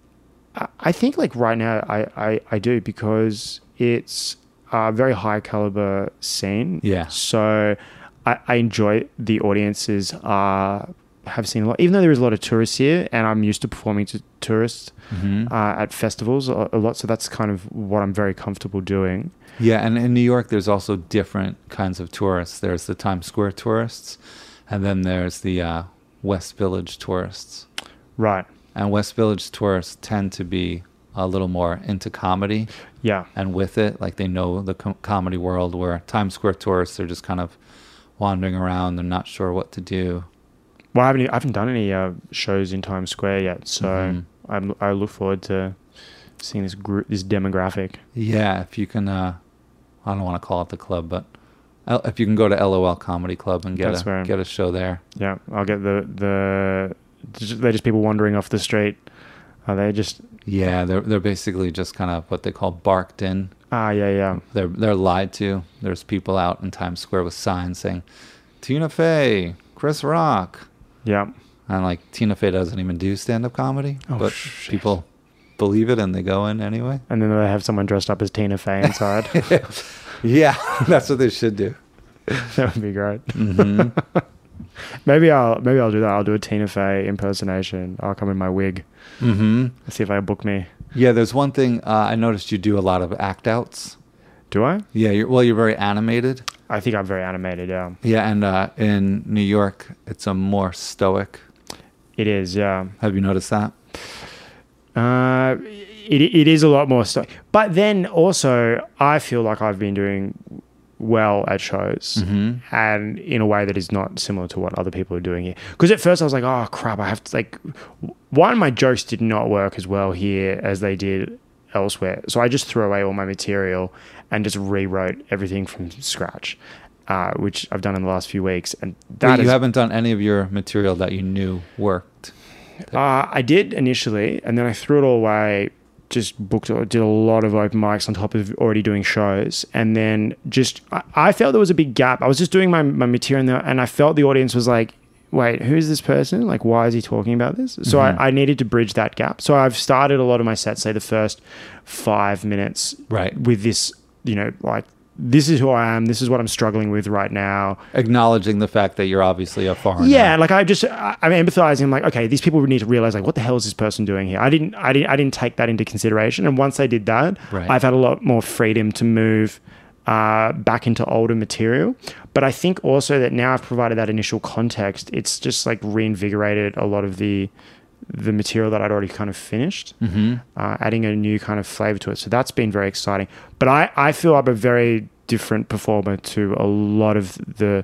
I think, like, right now I do, because it's a very high caliber scene. Yeah. So I enjoy the audiences have seen a lot, even though there is a lot of tourists here, and I'm used to performing to tourists at festivals a lot. So that's kind of what I'm very comfortable doing. Yeah, and in New York, there's also different kinds of tourists. There's the Times Square tourists, and then there's the West Village tourists. Right. And West Village tourists tend to be a little more into comedy. Yeah. And with it, like they know the comedy world, where Times Square tourists are just kind of wandering around. They're not sure what to do. Well, I haven't done any shows in Times Square yet, so I look forward to seeing this demographic. Yeah, if you can, I don't want to call it the club, but if you can go to LOL Comedy Club and get a show there. Yeah, I'll get they're just people wandering off the street. Are they just? Yeah, they're basically just kind of what they call barked in. Yeah. They're lied to. There's people out in Times Square with signs saying, Tina Fey, Chris Rock. Yeah. And like Tina Fey doesn't even do stand-up comedy, but people believe it and they go in anyway. And then they have someone dressed up as Tina Fey inside. Yeah, that's what they should do. That would be great. Mm-hmm. Maybe I'll do that. I'll do a Tina Fey impersonation. I'll come in my wig. Mm-hmm. See if I book me. Yeah, there's one thing I noticed you do a lot of act outs. Do I? Yeah, you're very animated. I think I'm very animated, yeah. Yeah, and in New York, it's a more stoic. It is, yeah. Have you noticed that? It is a lot more stoic. But then also, I feel like I've been doing well at shows and in a way that is not similar to what other people are doing here. Because at first I was like, oh, crap, I have to, like, one of my jokes did not work as well here as they did elsewhere. So I just threw away all my material and just rewrote everything from scratch, which I've done in the last few weeks. And you haven't done any of your material that you knew worked? I did initially, and then I threw it all away, just did a lot of open mics on top of already doing shows. And then I felt there was a big gap. I was just doing my material there, and I felt the audience was like, wait, who is this person? Like, why is he talking about this? So I needed to bridge that gap. So I've started a lot of my sets, say the first 5 minutes, right, with this, like, this is who I am. This is what I'm struggling with right now. Acknowledging the fact that you're obviously a foreigner. Yeah, like I'm empathizing. I'm like, okay, these people need to realize, like, what the hell is this person doing here? I didn't take that into consideration. And once I did that, I've had a lot more freedom to move back into older material. But I think also that now I've provided that initial context, it's just like reinvigorated a lot of the material that I'd already kind of finished, adding a new kind of flavor to it. So that's been very exciting. But I feel I'm a very different performer to a lot of the,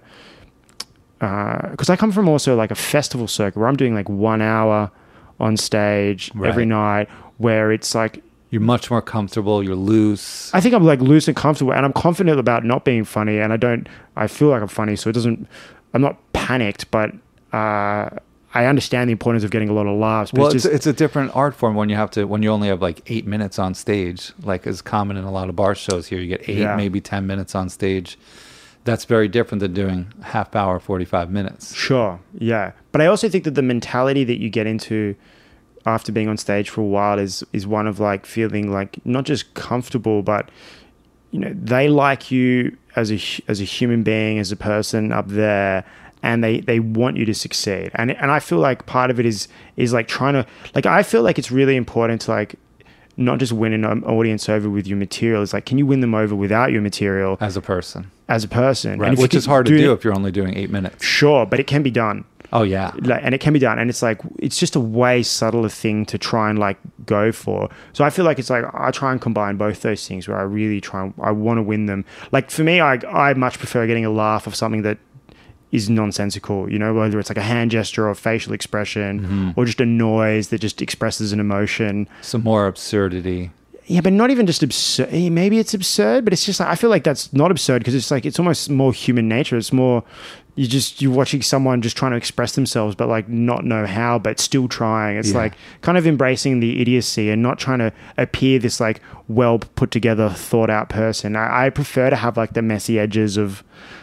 because I come from also like a festival circuit where I'm doing like 1 hour on stage every night, where it's like, you're much more comfortable. You're loose. I think I'm like loose and comfortable, and I'm confident about not being funny. And I feel like I'm funny, so I'm not panicked, but I understand the importance of getting a lot of laughs. But well, it's a different art form when you only have like 8 minutes on stage, like is common in a lot of bar shows here. You get 8, maybe 10 minutes on stage. That's very different than doing half hour, 45 minutes. Sure. Yeah. But I also think that the mentality that you get into after being on stage for a while is one of like feeling like not just comfortable, but they like you as a human being, as a person up there, and they want you to succeed. And I feel like part of it is like trying to, like, I feel like it's really important to like not just win an audience over with your material. It's like, can you win them over without your material as a person? Right. Which is hard to do if you're only doing 8 minutes. Sure, but it can be done. Oh yeah. And it can be done. And it's like, it's just a way subtler thing to try and like go for. So I feel like it's like, I try and combine both those things where I really I want to win them. Like for me, I much prefer getting a laugh of something that is nonsensical, whether it's like a hand gesture or facial expression or just a noise that just expresses an emotion. Some more absurdity. Yeah, but not even just absurd. Maybe it's absurd, but it's just like, I feel like that's not absurd because it's like, it's almost more human nature. It's more, you're watching someone just trying to express themselves, but like not know how, but still trying. It's like kind of embracing the idiocy and not trying to appear this like well put together, thought out person. I prefer to have like the messy edges of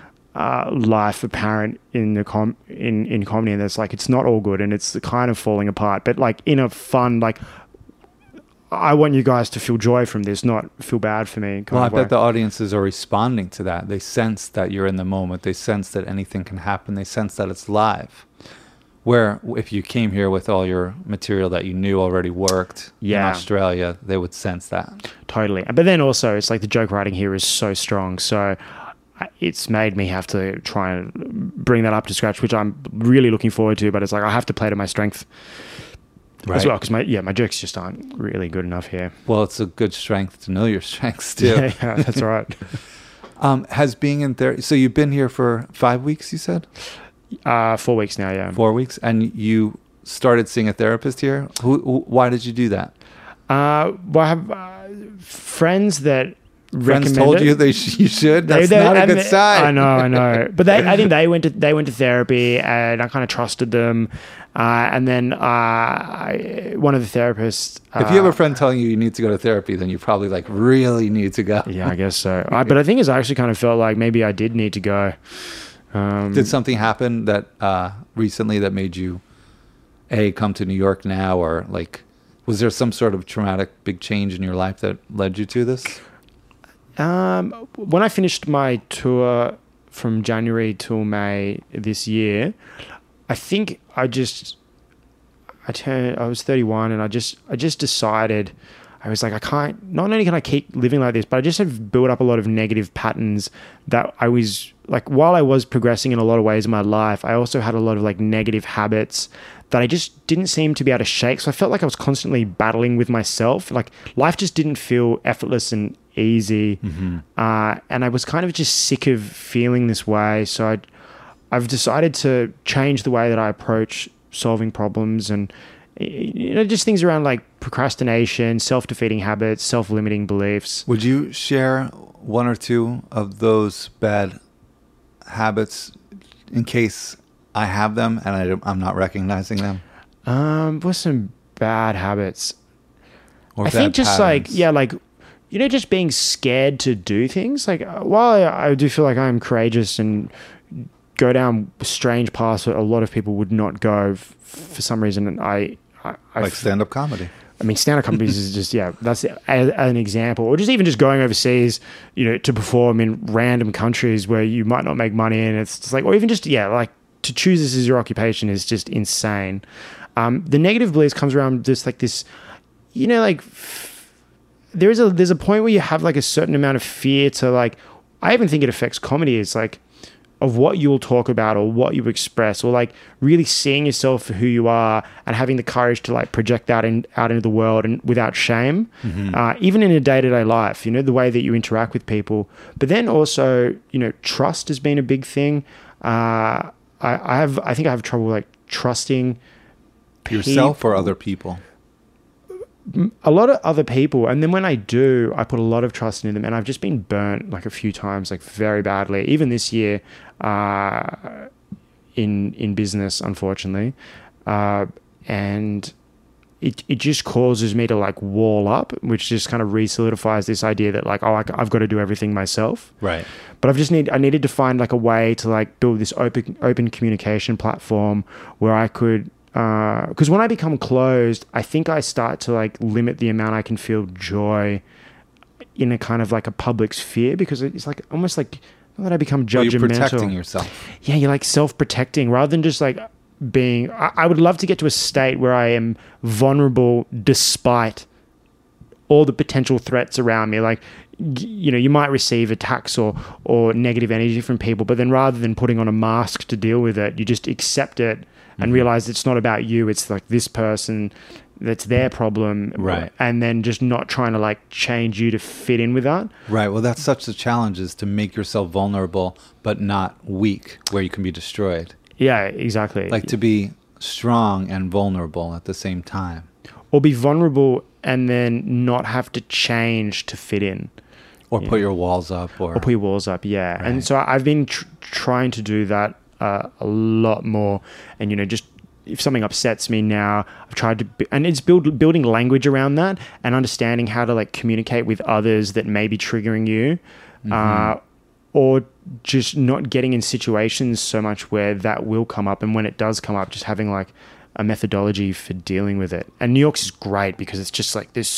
life apparent in the in comedy, and it's like, it's not all good and it's kind of falling apart, but like in a fun, like, I want you guys to feel joy from this, not feel bad for me. Well, I bet the audiences are responding to that. They sense that you're in the moment. They sense that anything can happen. They sense that it's live. Where if you came here with all your material that you knew already worked in Australia, they would sense that. Totally. But then also, it's like the joke writing here is so strong. So it's made me have to try and bring that up to scratch, which I'm really looking forward to. But it's like I have to play to my strength as well, because my jokes just aren't really good enough here. Well, it's a good strength to know your strengths too. Yeah, that's right. Has being in therapy, so you've been here for 5 weeks, you said? 4 weeks now, yeah. 4 weeks, and you started seeing a therapist here. Why did you do that? Well, I have friends that friends told you you should. That's not a good sign. I know. But I think they went to therapy, and I kind of trusted them. And then one of the therapists. If you have a friend telling you need to go to therapy, then you probably really need to go. Yeah, I guess so. But I think I actually kind of felt like maybe I did need to go. Did something happen that recently that made you come to New York now, or was there some sort of traumatic big change in your life that led you to this? When I finished my tour from January till May this year, I think I was 31, and I just decided, I was like, not only can I keep living like this, but I just have built up a lot of negative patterns that I was while I was progressing in a lot of ways in my life, I also had a lot of negative habits that I just didn't seem to be able to shake. So I felt like I was constantly battling with myself. Life just didn't feel effortless and easy. Mm-hmm. And I was kind of just sick of feeling this way. So I've decided to change the way that I approach solving problems, and just things around procrastination, self-defeating habits, self-limiting beliefs. Would you share one or two of those bad habits in case I have them and I'm not recognizing them? What's some bad habits? Or I think just patterns? Just being scared to do things. While I do feel like I'm courageous and go down strange paths that a lot of people would not go for some reason, and I stand-up comedy. I mean, stand-up comedy is just, that's an example. Or even just going overseas, to perform in random countries where you might not make money, and it's just or even just, to choose this as your occupation is just insane. The negative beliefs comes around just this, there's a point where you have a certain amount of fear to I even think it affects comedy. It's of what you'll talk about or what you express, or really seeing yourself for who you are and having the courage to project that out into the world and without shame, even in a day-to-day life, the way that you interact with people. But then also, trust has been a big thing. I think I have trouble trusting yourself or other people. A lot of other people, and then when I do, I put a lot of trust in them, and I've just been burnt a few times, very badly. Even this year, in business, unfortunately, and it just causes me to wall up, which just kind of re-solidifies this idea that I've got to do everything myself. Right. But I needed to find a way to build this open communication platform where I could. Because when I become closed, I think I start to limit the amount I can feel joy in a kind of a public sphere, because it's almost not that I become judgmental. Well, you're protecting yourself. Yeah, you're self-protecting rather than just being. I would love to get to a state where I am vulnerable despite all the potential threats around me. You might receive attacks or negative energy from people, but then rather than putting on a mask to deal with it, you just accept it. And realize it's not about you. It's this person, that's their problem. Right. And then just not trying to change you to fit in with that. Right. Well, that's such the challenge, is to make yourself vulnerable, but not weak, where you can be destroyed. Yeah, exactly. To be strong and vulnerable at the same time. Or be vulnerable and then not have to change to fit in. Or put your walls up. Or put your walls up, yeah. Right. And so I've been trying to do that a lot more, and just if something upsets me now, I've tried to and it's building language around that and understanding how to communicate with others that may be triggering you, or just not getting in situations so much where that will come up, and when it does come up, just having a methodology for dealing with it. And New York's is great because it's just there's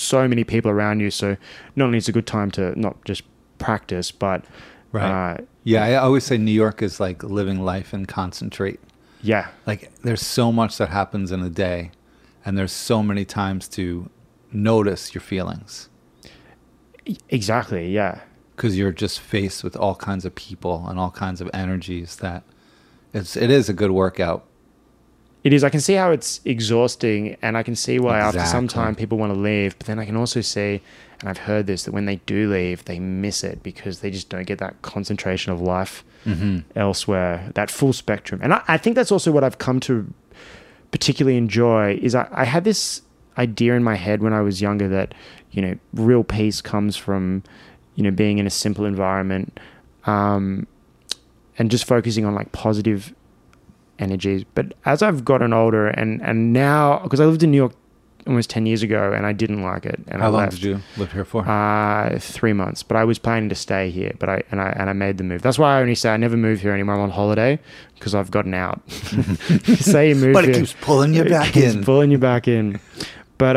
so many people around you. So not only is it a good time to not just practice, but right. I always say New York is like living life in concentrate. Yeah. Like there's so much that happens in a day, and there's so many times to notice your feelings. Exactly, yeah. Because you're just faced with all kinds of people and all kinds of energies that it is a good workout. It is. I can see how it's exhausting, and I can see why Exactly. after some time people want to leave. But then I can also see, and I've heard this, that when they do leave, they miss it because they just don't get that concentration of life elsewhere, that full spectrum. And I think that's also what I've come to particularly enjoy is I had this idea in my head when I was younger that, you know, real peace comes from, you know, being in a simple environment and just focusing on like positive energies. But as I've gotten older and now, because I lived in New York almost 10 years ago and I didn't like it. And How long left. did you live here for? 3 months, but I was planning to stay here, but I made the move. That's why I only say I never move here anymore. I'm on holiday because I've gotten out. Say you move But here, it keeps pulling you back it keeps in. pulling you back in. But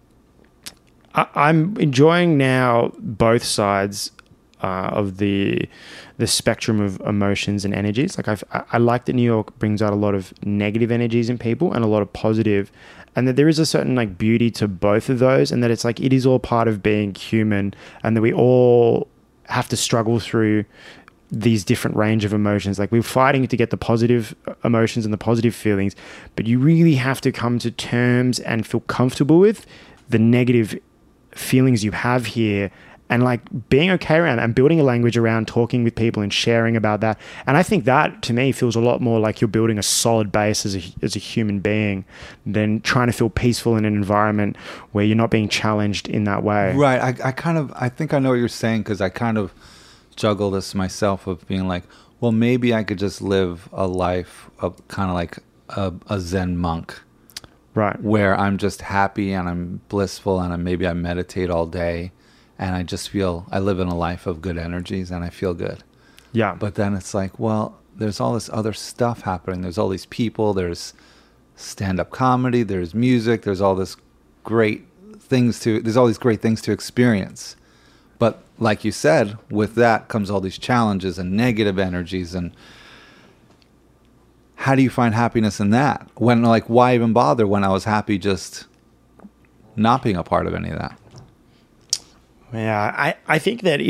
I'm enjoying now both sides of the spectrum of emotions and energies. Like I like that New York brings out a lot of negative energies in people and a lot of positive, and that there is a certain like beauty to both of those, and that it's like it is all part of being human, and that we all have to struggle through these different range of emotions. Like we're fighting to get the positive emotions and the positive feelings, but you really have to come to terms and feel comfortable with the negative feelings you have here, and like being okay around and building a language around talking with people and sharing about that. And I think that to me feels a lot more like you're building a solid base as a human being than trying to feel peaceful in an environment where you're not being challenged in that way. Right. I think I know what you're saying, because I kind of juggle this myself of being like, well, maybe I could just live a life of kind of like a Zen monk. Right. Where I'm just happy and I'm blissful and maybe I meditate all day and I just feel I live in a life of good energies and I feel good. Yeah. But then it's like, well, there's all this other stuff happening. There's all these people, there's stand-up comedy, there's music, there's all this there's all these great things to experience. But like you said, with that comes all these challenges and negative energies. And how do you find happiness in that? When, like, why even bother when I was happy just not being a part of any of that? Yeah, I think that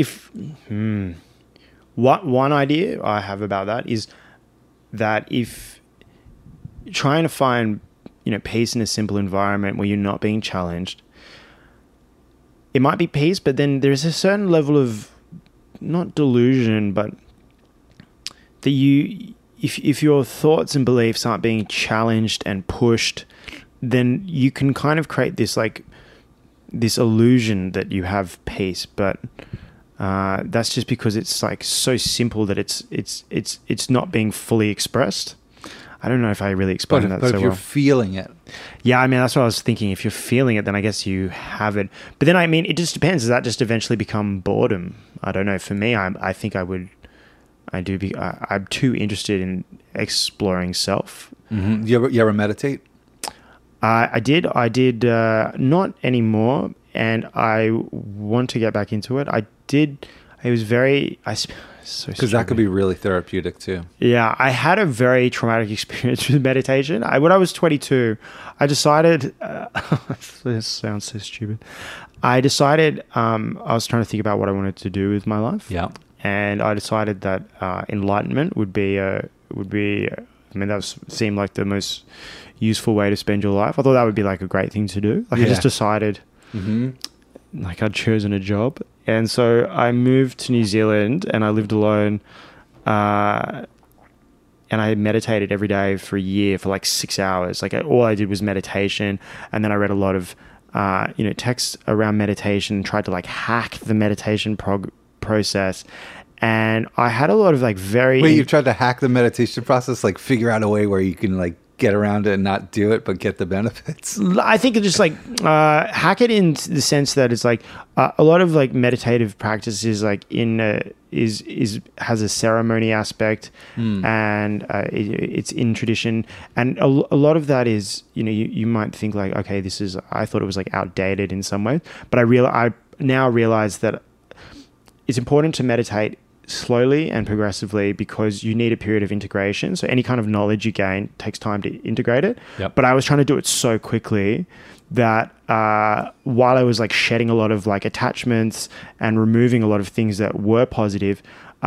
one idea I have about that is that if trying to find, you know, peace in a simple environment where you're not being challenged, it might be peace, but then there's a certain level of not delusion, but that if your thoughts and beliefs aren't being challenged and pushed, then you can kind of create this like this illusion that you have peace, but that's just because it's like so simple that it's not being fully expressed. I don't know if I really explained that so well. But if you're feeling it. Yeah, I mean, that's what I was thinking. If you're feeling it, then I guess you have it. But then, I mean, it just depends. Does that just eventually become boredom? I don't know. For me, I think I'm too interested in exploring self. Mm-hmm. You ever meditate? I did not anymore, and I want to get back into it. I did. It was very... Because that could be really therapeutic too. Yeah, I had a very traumatic experience with meditation. When I was 22, I decided... this sounds so stupid. I decided I was trying to think about what I wanted to do with my life. Yeah. And I decided that enlightenment would be... I mean, that seemed like the most useful way to spend your life. I thought that would be like a great thing to do. Like I just decided... Mm-hmm. Like I'd chosen a job, and so I moved to New Zealand and I lived alone, and I meditated every day for a year for like 6 hours. Like all I did was meditation, and then I read a lot of texts around meditation, tried to like hack the meditation process, and I had a lot of like very... Wait, you've tried to hack the meditation process, like figure out a way where you can like get around it and not do it, but get the benefits? I think it just like hack it in the sense that it's like a lot of like meditative practices like in has a ceremony aspect, and it's in tradition, and a lot of that is, you might think like, okay, I thought it was like outdated in some ways, but I now realize that it's important to meditate slowly and progressively because you need a period of integration. So any kind of knowledge you gain takes time to integrate it. Yep. But I was trying to do it so quickly that while I was like shedding a lot of like attachments and removing a lot of things that were positive,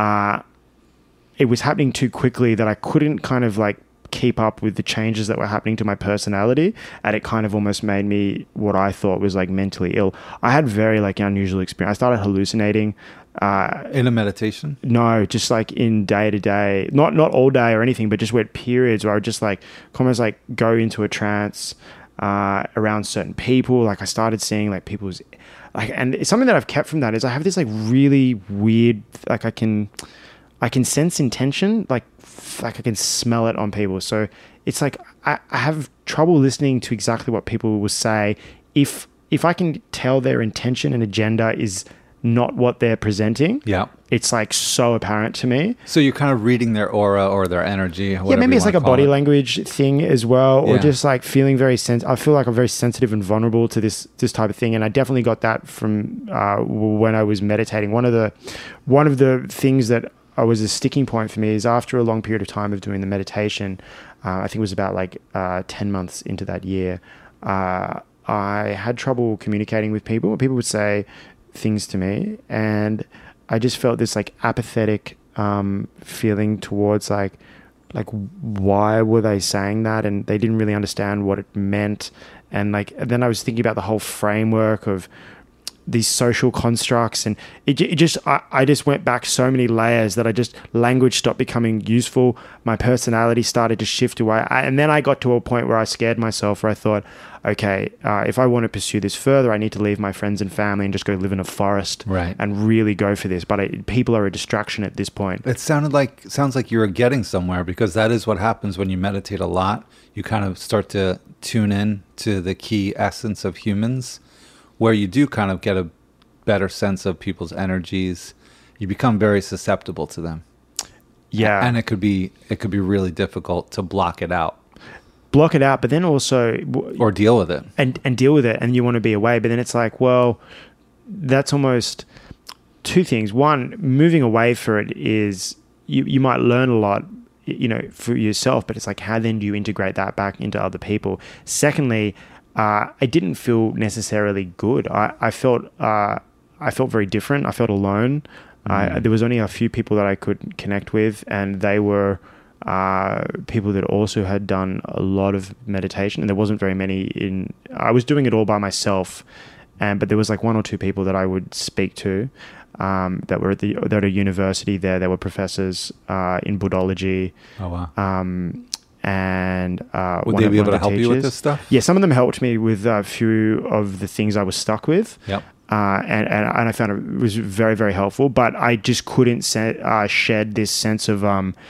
it was happening too quickly that I couldn't kind of like keep up with the changes that were happening to my personality, and it kind of almost made me what I thought was like mentally ill. I had very like unusual experience. I started hallucinating. In a meditation? No, just like in day to day, not all day or anything, but just weird periods where I would just like almost like go into a trance around certain people. Like I started seeing like people's like, and it's something that I've kept from that is I have this like really weird, like I can sense intention, like I can smell it on people. So it's like I have trouble listening to exactly what people will say if I can tell their intention and agenda is not what they're presenting. Yeah. It's like so apparent to me. So you're kind of reading their aura or their energy. Yeah, maybe it's like a body language thing as well, or Yeah. just like feeling very I feel like I'm very sensitive and vulnerable to this type of thing, and I definitely got that from when I was meditating. One of the things that was a sticking point for me is after a long period of time of doing the meditation, I think it was about like 10 months into that year, I had trouble communicating with people. People would say things to me, and I just felt this like apathetic feeling towards like why were they saying that, and they didn't really understand what it meant. And then I was thinking about the whole framework of these social constructs, and I just went back so many layers that language stopped becoming useful. My personality started to shift away, and then I got to a point where I scared myself, where I thought, okay, if I want to pursue this further, I need to leave my friends and family and just go live in a forest, right, and really go for this. But people are a distraction at this point. It sounds like you were getting somewhere, because that is what happens when you meditate a lot. You kind of start to tune in to the key essence of humans, where you do kind of get a better sense of people's energies. You become very susceptible to them. Yeah. And it could be really difficult to block it out. But then also... Or deal with it. And deal with it, and you want to be away. But then it's like, well, that's almost two things. One, moving away for it is... You might learn a lot, for yourself, but it's like, how then do you integrate that back into other people? Secondly... I didn't feel necessarily good. I felt very different. I felt alone. There was only a few people that I could connect with, and they were people that also had done a lot of meditation, and there wasn't very many I was doing it all by myself, but there was like one or two people that I would speak to that were at a university there. They were professors in Buddhology. Oh wow. And would they be able to help you with this stuff? Yeah, some of them helped me with a few of the things I was stuck with. Yep. And I found it was very, very helpful, but I just couldn't shed this sense of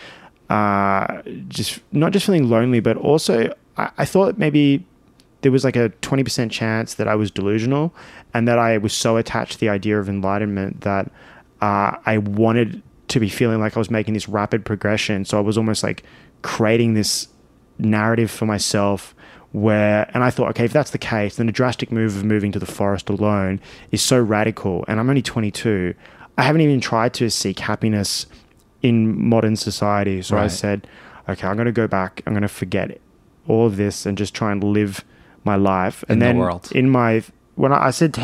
just not just feeling lonely, but also I thought maybe there was like a 20% chance that I was delusional, and that I was so attached to the idea of enlightenment that I wanted to be feeling like I was making this rapid progression. So I was almost like creating this narrative for myself and I thought, okay, if that's the case, then a drastic move of moving to the forest alone is so radical, and I'm only 22. I haven't even tried to seek happiness in modern society. So right. I said, okay, I'm going to go back. I'm going to forget all of this and just try and live my life. And then when I said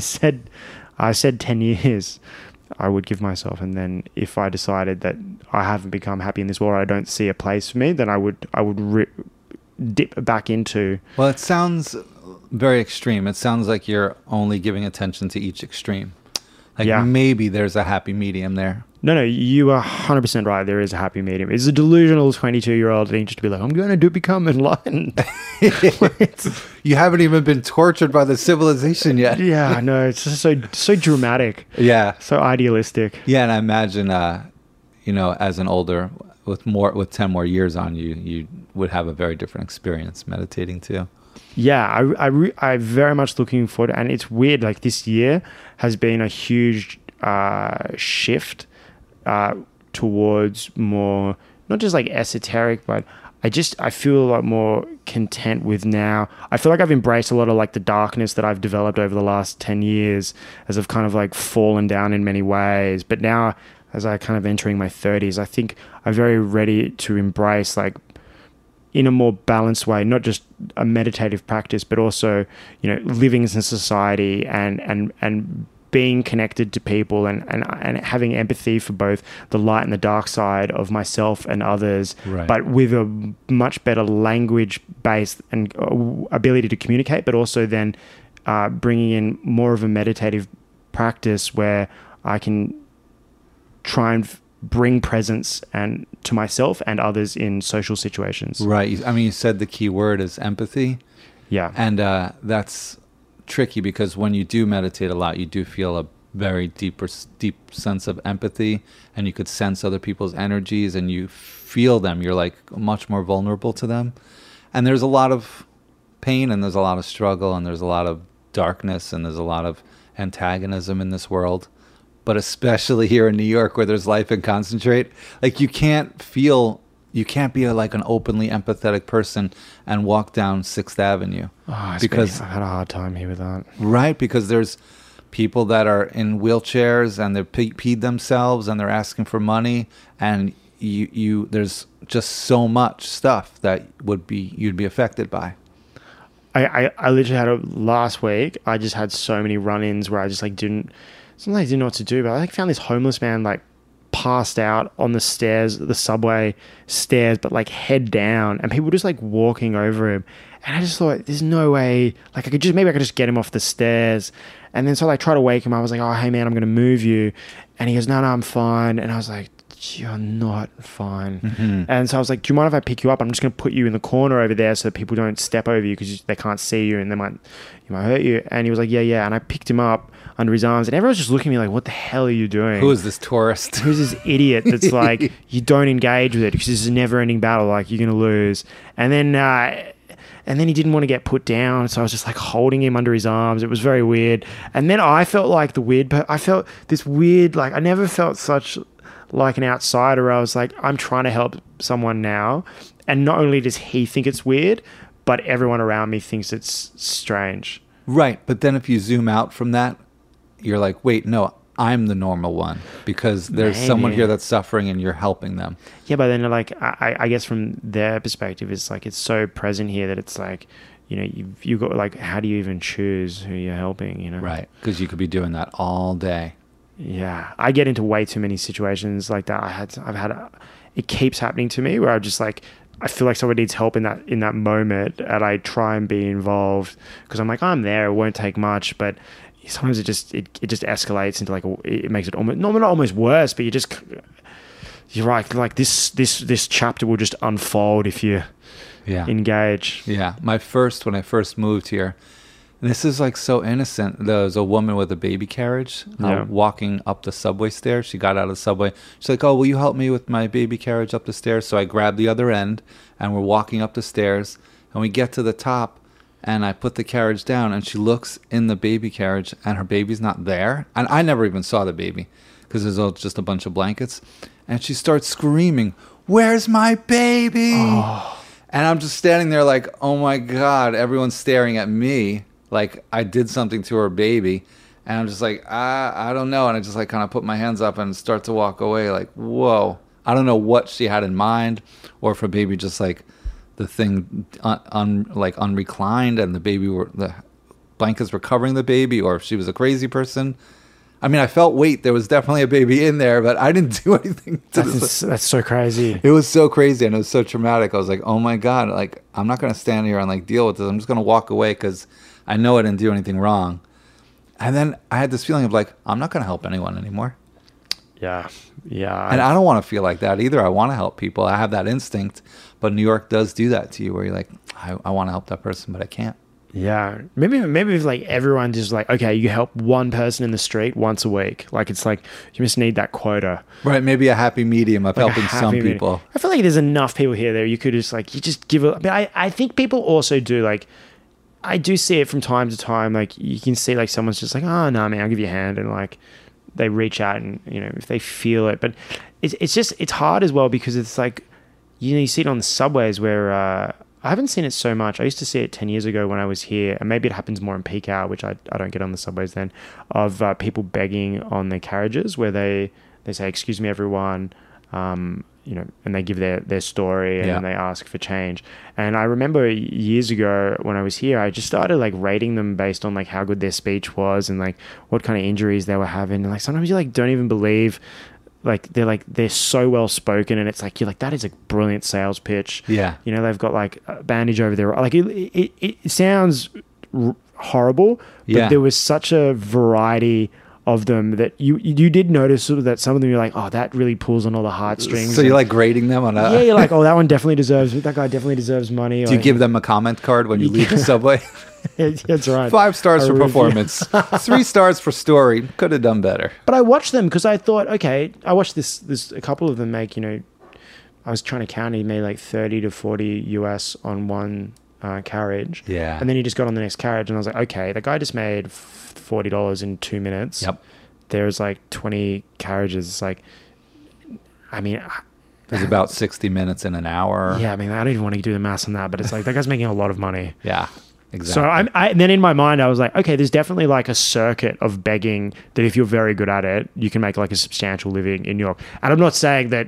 10 years, I would give myself, and then if I decided that I haven't become happy in this world, I don't see a place for me, then I would dip back into... Well, it sounds very extreme. It sounds like you're only giving attention to each extreme. Maybe there's a happy medium there. No, you are 100% right. There is a happy medium. It's a delusional 22-year-old thing just to be like, I'm going to become enlightened. You haven't even been tortured by the civilization yet. Yeah, no, it's just so dramatic. Yeah. So idealistic. Yeah, and I imagine, as an older, with 10 more years on you, you would have a very different experience meditating too. Yeah, I very much looking forward, and it's weird. Like this year has been a huge shift towards more, not just like esoteric, but I feel a lot more content with now. I feel like I've embraced a lot of like the darkness that I've developed over the last 10 years as I've kind of like fallen down in many ways. But now, as I kind of entering my 30s, I think I'm very ready to embrace, like, in a more balanced way, not just a meditative practice, but also, you know, living in society and being connected to people and having empathy for both the light and the dark side of myself and others, Right. but with a much better language base and ability to communicate, but also then bringing in more of a meditative practice where I can try and bring presence and to myself and others in social situations. Right. I mean, you said the key word is empathy. Yeah. And that's tricky because when you do meditate a lot, you do feel a very deep sense of empathy, and you could sense other people's energies and you feel them. You're like much more vulnerable to them. And there's a lot of pain and there's a lot of struggle and there's a lot of darkness and there's a lot of antagonism in this world. But especially here in New York where there's life in concentrate, like you can't be like an openly empathetic person and walk down 6th Avenue. Because I had a hard time here with that. Right, because there's people that are in wheelchairs and they've peed themselves and they're asking for money, and you there's just so much stuff that you'd be affected by. I literally had last week, I just had so many run-ins where I just like didn't know what to do, but I like found this homeless man like passed out on the stairs, the subway stairs, but like head down, and people just like walking over him. And I just thought, there's no way, like maybe I could just get him off the stairs. And then so I tried to wake him. I was like, oh, hey man, I'm going to move you. And he goes, no, I'm fine. And I was like, you're not fine. Mm-hmm. And so I was like, do you mind if I pick you up? I'm just going to put you in the corner over there so that people don't step over you because they can't see you and you might hurt you. And he was like, yeah. And I picked him up under his arms, and everyone's just looking at me like, what the hell are you doing? Who is this tourist? Who's this idiot that's like, you don't engage with it because this is a never-ending battle, like you're going to lose. And then he didn't want to get put down, so I was just like holding him under his arms. It was very weird. And then I felt like I felt this weird, like I never felt such like an outsider. I was like, I'm trying to help someone now, and not only does he think it's weird, but everyone around me thinks it's strange. Right, but then if you zoom out from that, you're like, wait, no, I'm the normal one because there's someone here that's suffering and you're helping them. Yeah, but then like I guess from their perspective, it's like it's so present here that it's like, you know, you got like, how do you even choose who you're helping? You know, right? Because you could be doing that all day. Yeah, I get into way too many situations like that. It keeps happening to me where I'm just like, I feel like someone needs help in that moment, and I try and be involved because I'm like, I'm there. It won't take much, but sometimes it just escalates into like it makes it almost not almost worse, but you're right, like this chapter will just unfold if you engage. Yeah, when I first moved here, and this is like so innocent. There was a woman with a baby carriage walking up the subway stairs. She got out of the subway. She's like, "Oh, will you help me with my baby carriage up the stairs?" So I grabbed the other end, and we're walking up the stairs, and we get to the top. And I put the carriage down, and she looks in the baby carriage, and her baby's not there. And I never even saw the baby because there's just a bunch of blankets. And she starts screaming, "Where's my baby?" Oh. And I'm just standing there like, oh my God, everyone's staring at me like I did something to her baby. And I'm just like, I don't know. And I just like kind of put my hands up and start to walk away like, whoa. I don't know what she had in mind, or if her baby just like, the thing unreclined and the blankets were covering the baby, or if she was a crazy person. I mean, I felt there was definitely a baby in there, but I didn't do anything to this. That's so crazy. It was so crazy and it was so traumatic. I was like, oh my God, like I'm not going to stand here and like deal with this. I'm just going to walk away because I know I didn't do anything wrong. And then I had this feeling of like, I'm not going to help anyone anymore. Yeah. And I don't want to feel like that either. I want to help people. I have that instinct. But New York does do that to you where you're like, I want to help that person, but I can't. Yeah. Maybe if like everyone just like, okay, you help one person in the street once a week. Like it's like you just need that quota. Right. Maybe a happy medium of like helping some people. I feel like there's enough people here that you could just like, you just give it. But I think people also do like, I do see it from time to time. Like you can see like someone's just like, oh no, man, I'll give you a hand. And like they reach out and, if they feel it. But it's hard as well because it's like, you see it on the subways where I haven't seen it so much. I used to see it 10 years ago when I was here, and maybe it happens more in peak hour, which I don't get on the subways then, of people begging on their carriages where they say, excuse me, everyone, and they give their story and they ask for change. And I remember years ago when I was here, I just started like rating them based on like how good their speech was and like what kind of injuries they were having. And like sometimes you like don't even believe they're so well spoken, and it's like you're like, that is a brilliant sales pitch. Yeah, they've got like a bandage over their like it sounds horrible, but there was such a variety of them that you did notice sort of that some of them you're like, oh, that really pulls on all the heartstrings. So you're like grading them on you're like, oh, that one definitely deserves, that guy definitely deserves money. Do you give them a comment card when you leave the subway? That's right. 5 stars for performance, 3 stars for story. Could have done better. But I watched them because I thought, okay, I watched this a couple of them make, I was trying to count, he made like 30 to 40 US on one carriage. Yeah. And then he just got on the next carriage and I was like, okay, the guy just made $40 in 2 minutes. Yep. There's like 20 carriages. It's like, I mean, there's about 60 minutes in an hour. Yeah. I mean, I don't even want to do the maths on that, but it's like, that guy's making a lot of money. Yeah. Exactly. So and then in my mind, I was like, okay, there's definitely like a circuit of begging that if you're very good at it, you can make like a substantial living in New York. And I'm not saying that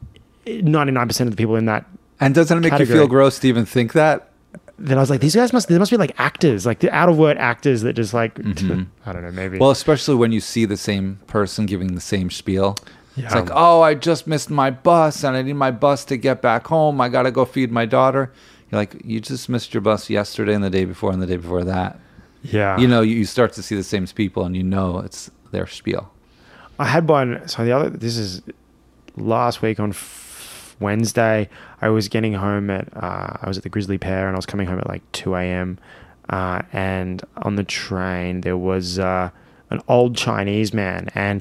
99% of the people in that and doesn't it make you feel gross to even think that? Then I was like, these guys must be like actors, like the out of word actors that just like, I don't know, maybe. Well, especially when you see the same person giving the same spiel. Yeah. It's like, oh, I just missed my bus and I need my bus to get back home. I got to go feed my daughter. You're like, you just missed your bus yesterday and the day before and the day before that. Yeah. You start to see the same people and it's their spiel. I had one. So this is last week on Wednesday. I was getting home I was at the Grizzly Pear and I was coming home at like 2 a.m. And on the train there was an old Chinese man and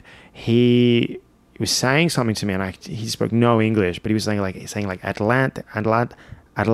he was saying something to me and he spoke no English, but he was saying like Atlanta. And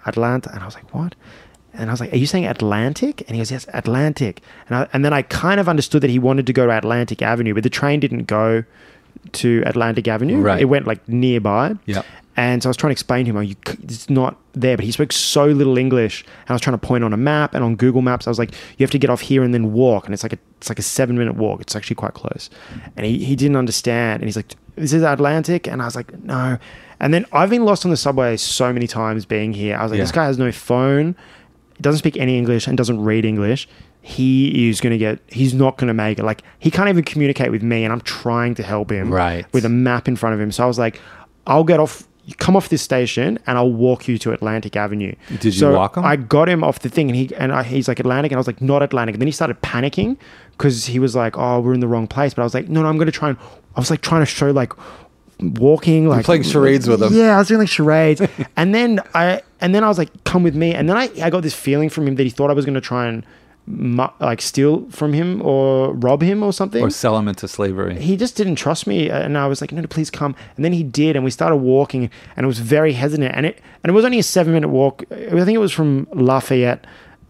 I was like, what? And I was like, are you saying Atlantic? And he goes, yes, Atlantic. And then I kind of understood that he wanted to go to Atlantic Avenue, but the train didn't go to Atlantic Avenue. Right. It went like nearby. Yeah. And so I was trying to explain to him, it's not there, but he spoke so little English. And I was trying to point on a map and on Google Maps, I was like, you have to get off here and then walk. And it's like a 7-minute walk. It's actually quite close. And he didn't understand. And he's like, this is Atlantic? And I was like, no. And then I've been lost on the subway so many times being here. I was like, this guy has no phone, doesn't speak any English and doesn't read English. He's not going to make it. Like, he can't even communicate with me and I'm trying to help him with a map in front of him. So I was like, I'll get off, you come off this station and I'll walk you to Atlantic Avenue. Did you walk him? I got him off the thing and he's like, Atlantic? And I was like, not Atlantic. And then he started panicking because he was like, oh, we're in the wrong place. But I was like, no, I'm going to try and, I was like trying to show like walking, like you're playing charades with him. Yeah, I was doing like charades. and then I was like, come with me. And then I got this feeling from him that he thought I was going to try and steal from him or rob him or something, or sell him into slavery. He just didn't trust me, and I was like, no, please come. And then he did, and we started walking, and it was very hesitant, and it was only a 7-minute walk. I think it was from Lafayette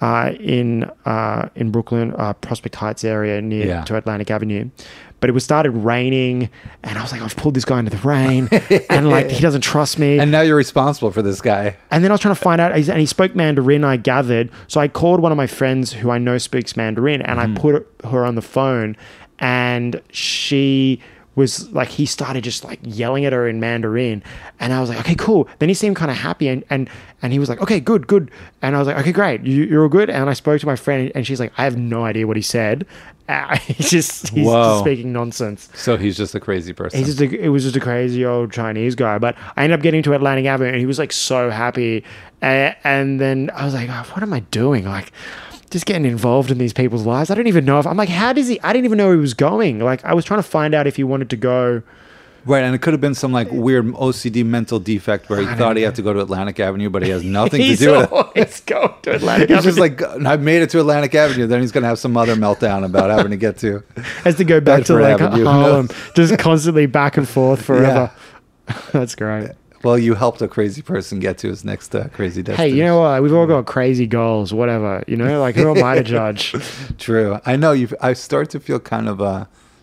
in Brooklyn, Prospect Heights area near to Atlantic Avenue. But it started raining, and I was like, I've pulled this guy into the rain, and like he doesn't trust me. And now you're responsible for this guy. And then I was trying to find out, and he spoke Mandarin, I gathered. So I called one of my friends who I know speaks Mandarin, and I put her on the phone, and she was like, he started just like yelling at her in Mandarin, and I was like, okay, cool. Then he seemed kind of happy, and he was like, okay, good. And I was like, okay, great, you're all good. And I spoke to my friend, and she's like, I have no idea what he said. He's just speaking nonsense. So he's just a crazy person. It was just a crazy old Chinese guy. But I ended up getting to Atlantic Avenue, and he was like so happy. And then I was like, oh, what am I doing? Like, just getting involved in these people's lives. I don't even know if I'm like, how does he? I didn't even know he was going. Like, I was trying to find out if he wanted to go. Right, and it could have been some like weird OCD mental defect where he thought he had to go to Atlantic Avenue, but he has nothing to do with it. He's going to Atlantic Avenue. He's just like, I've made it to Atlantic Avenue. Then he's going to have some other meltdown about having to get to. Has to go back to like Harlem, just constantly back and forth forever. Yeah. That's great. Well, you helped a crazy person get to his next crazy destination. Hey, you know what? We've all got crazy goals, whatever. You know, like who am I to judge? True. I know I start to feel kind of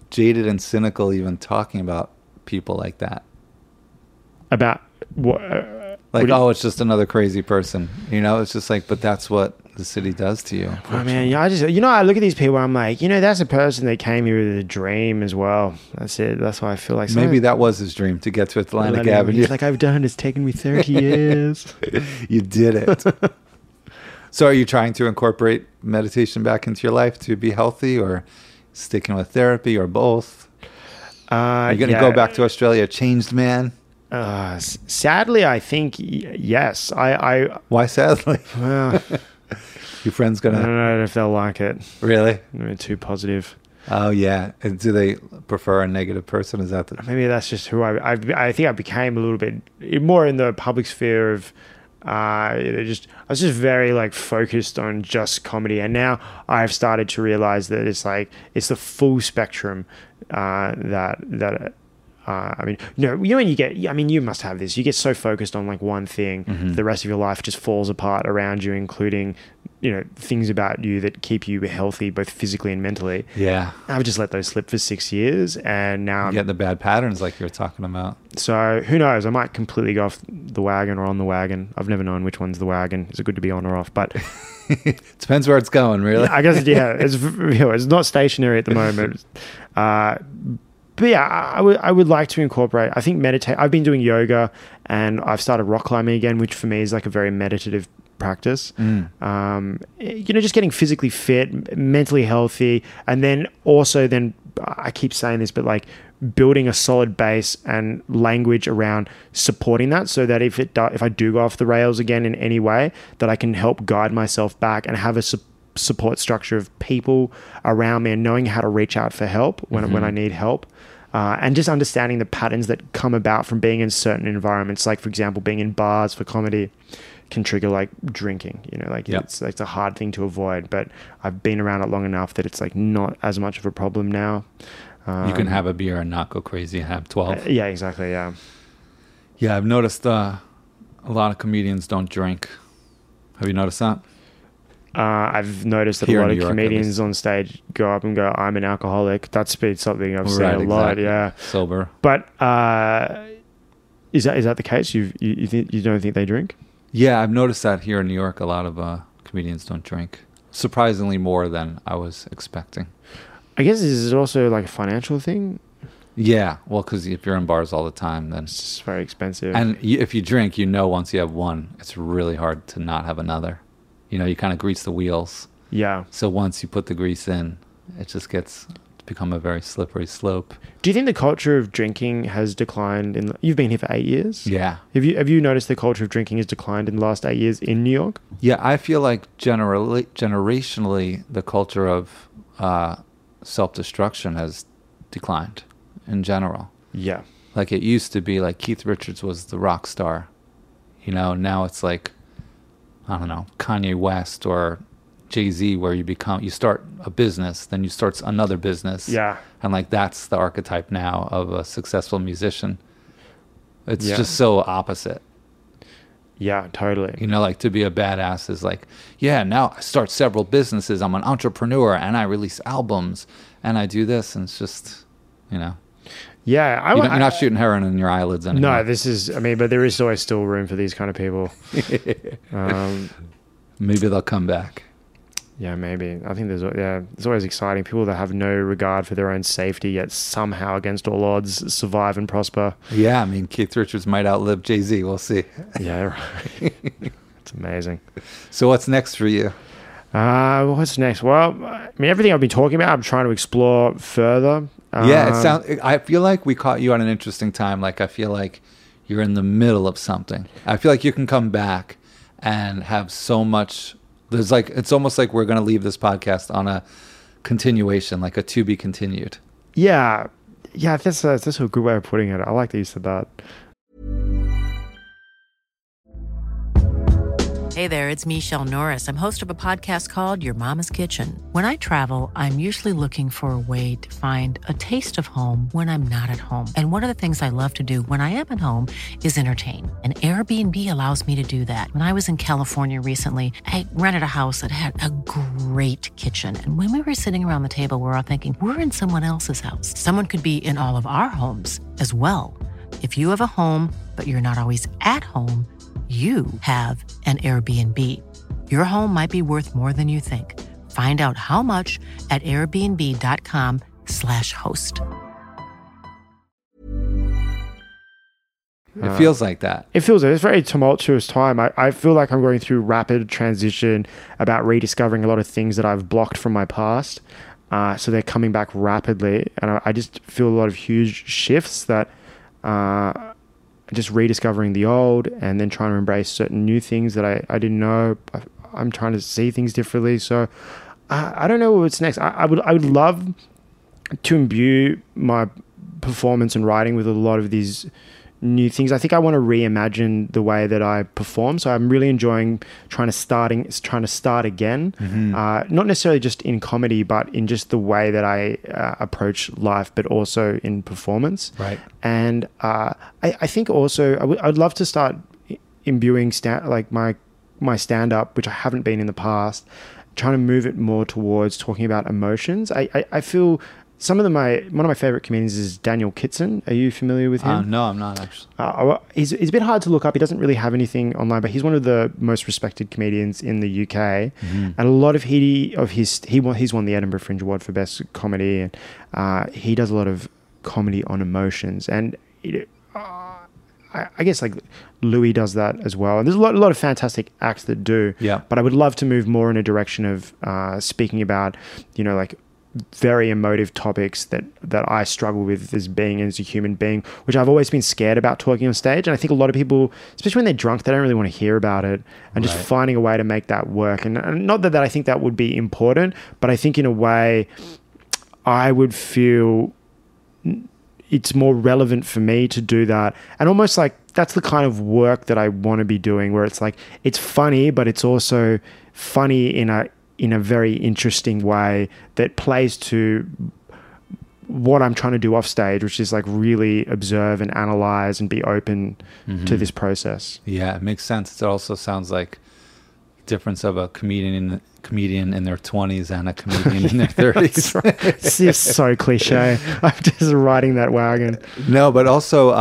jaded and cynical even talking about people like that. About what? It's just another crazy person. It's just like, but that's what the city does to you. Oh man, I look at these people. I'm like, that's a person that came here with a dream as well. That's it. That's why I feel like maybe that was his dream, to get to Atlantic Avenue. He's like, I've done. It's taken me 30 years. You did it. So, are you trying to incorporate meditation back into your life to be healthy, or sticking with therapy, or both? Are you going to go back to Australia a changed man? Sadly, I think yes. Why sadly? Well, your friend's gonna. I don't know if they'll like it. Really? They're too positive. Oh yeah. And do they prefer a negative person? Is that maybe that's just who I think I became a little bit more in the public sphere of. I was just very like focused on just comedy, and now I've started to realize that it's the full spectrum that. When you get, you must have this. You get so focused on like one thing, the rest of your life just falls apart around you, including, things about you that keep you healthy, both physically and mentally. Yeah. I've just let those slip for 6 years, and now you get the bad patterns like you were talking about. So who knows? I might completely go off the wagon or on the wagon. I've never known which one's the wagon. Is it good to be on or off? But depends where it's going, really. I guess it's not stationary at the moment. But yeah, I would like to incorporate, I think meditate. I've been doing yoga, and I've started rock climbing again, which for me is like a very meditative practice. Just getting physically fit, mentally healthy, and then also I keep saying this, but like building a solid base and language around supporting that, so that if I do go off the rails again in any way, that I can help guide myself back and have a support structure of people around me, and knowing how to reach out for help when I need help. And just understanding the patterns that come about from being in certain environments, like for example, being in bars for comedy can trigger like drinking, it's a hard thing to avoid, but I've been around it long enough that it's like not as much of a problem now. You can have a beer and not go crazy and have 12. Yeah, exactly. Yeah. Yeah. I've noticed a lot of comedians don't drink. Have you noticed that? I've noticed that a lot of comedians on stage go up and go, I'm an alcoholic. That's been something I've seen a lot. Yeah. Sober. But is that the case? You don't think they drink? Yeah, I've noticed that here in New York, a lot of comedians don't drink. Surprisingly more than I was expecting. I guess is it also like a financial thing? Yeah, well, because if you're in bars all the time, then it's very expensive. And if you drink, once you have one, it's really hard to not have another. You kind of grease the wheels. Yeah. So once you put the grease in, it just become a very slippery slope. Do you think the culture of drinking has declined you've been here for 8 years? Yeah. Have you noticed the culture of drinking has declined in the last 8 years in New York? Yeah, I feel like generationally, the culture of self-destruction has declined in general. Yeah. Like it used to be like Keith Richards was the rock star. Now it's like, I don't know, Kanye West or Jay-Z, where you start a business, then you start another business. Yeah. And like that's the archetype now of a successful musician. It's just so opposite. Yeah, totally. Like to be a badass is like, yeah, now I start several businesses. I'm an entrepreneur and I release albums and I do this. And it's just, Yeah. You're not shooting heroin in your eyelids anymore. No, but there is always still room for these kind of people. Maybe they'll come back. Yeah, maybe. I think it's always exciting. People that have no regard for their own safety, yet somehow against all odds survive and prosper. Yeah, Keith Richards might outlive Jay-Z. We'll see. Yeah, right. It's amazing. So what's next for you? What's next? Well, everything I've been talking about, I'm trying to explore further. I feel like we caught you at an interesting time. Like I feel like you're in the middle of something. I feel like you can come back and have so much. It's almost like we're going to leave this podcast on a continuation, like a to be continued. Yeah, that's a good way of putting it. I like that you said that. Hey there, it's Michelle Norris. I'm host of a podcast called Your Mama's Kitchen. When I travel, I'm usually looking for a way to find a taste of home when I'm not at home. And one of the things I love to do when I am at home is entertain. And Airbnb allows me to do that. When I was in California recently, I rented a house that had a great kitchen. And when we were sitting around the table, we were all thinking, we're in someone else's house. Someone could be in all of our homes as well. If you have a home, but you're not always at home, you have an Airbnb. Your home might be worth more than you think. Find out how much at airbnb.com/host. It feels like that. It's a very tumultuous time. I feel like I'm going through rapid transition about rediscovering a lot of things that I've blocked from my past. So they're coming back rapidly. And I just feel a lot of huge shifts that just rediscovering the old and then trying to embrace certain new things that I didn't know. I'm trying to see things differently. So I don't know what's next. I would love to imbue my performance and writing with a lot of these new things. I think I want to reimagine the way that I perform. So I'm really enjoying trying to start again. Not necessarily just in comedy, but in just the way that I approach life, but also in performance. Right. And I think also I'd love to start imbuing my stand-up, which I haven't been in the past, trying to move it more towards talking about emotions. I feel one of my favorite comedians is Daniel Kitson. Are you familiar with him? No, I'm not actually. He's a bit hard to look up. He doesn't really have anything online, but he's one of the most respected comedians in the UK. And a lot of he's won the Edinburgh Fringe Award for Best Comedy, and he does a lot of comedy on emotions. And I guess like Louis does that as well. And there's a lot of fantastic acts that do. Yeah. But I would love to move more in a direction of speaking about, like very emotive topics that I struggle with as a human being, which I've always been scared about talking on stage. And I think a lot of people, especially when they're drunk, they don't really want to hear about it, and just finding a way to make that work. And not that I think that would be important, but I think in a way I would feel it's more relevant for me to do that. And almost like that's the kind of work that I want to be doing, where it's like, it's funny, but it's also funny in a very interesting way that plays to what I'm trying to do off stage, which is like really observe and analyze and be open to this process. Yeah, it makes sense. It also sounds like difference of a comedian in their 20s and a comedian in their 30s. Right. It's just so cliche. I'm just riding that wagon. No, but also,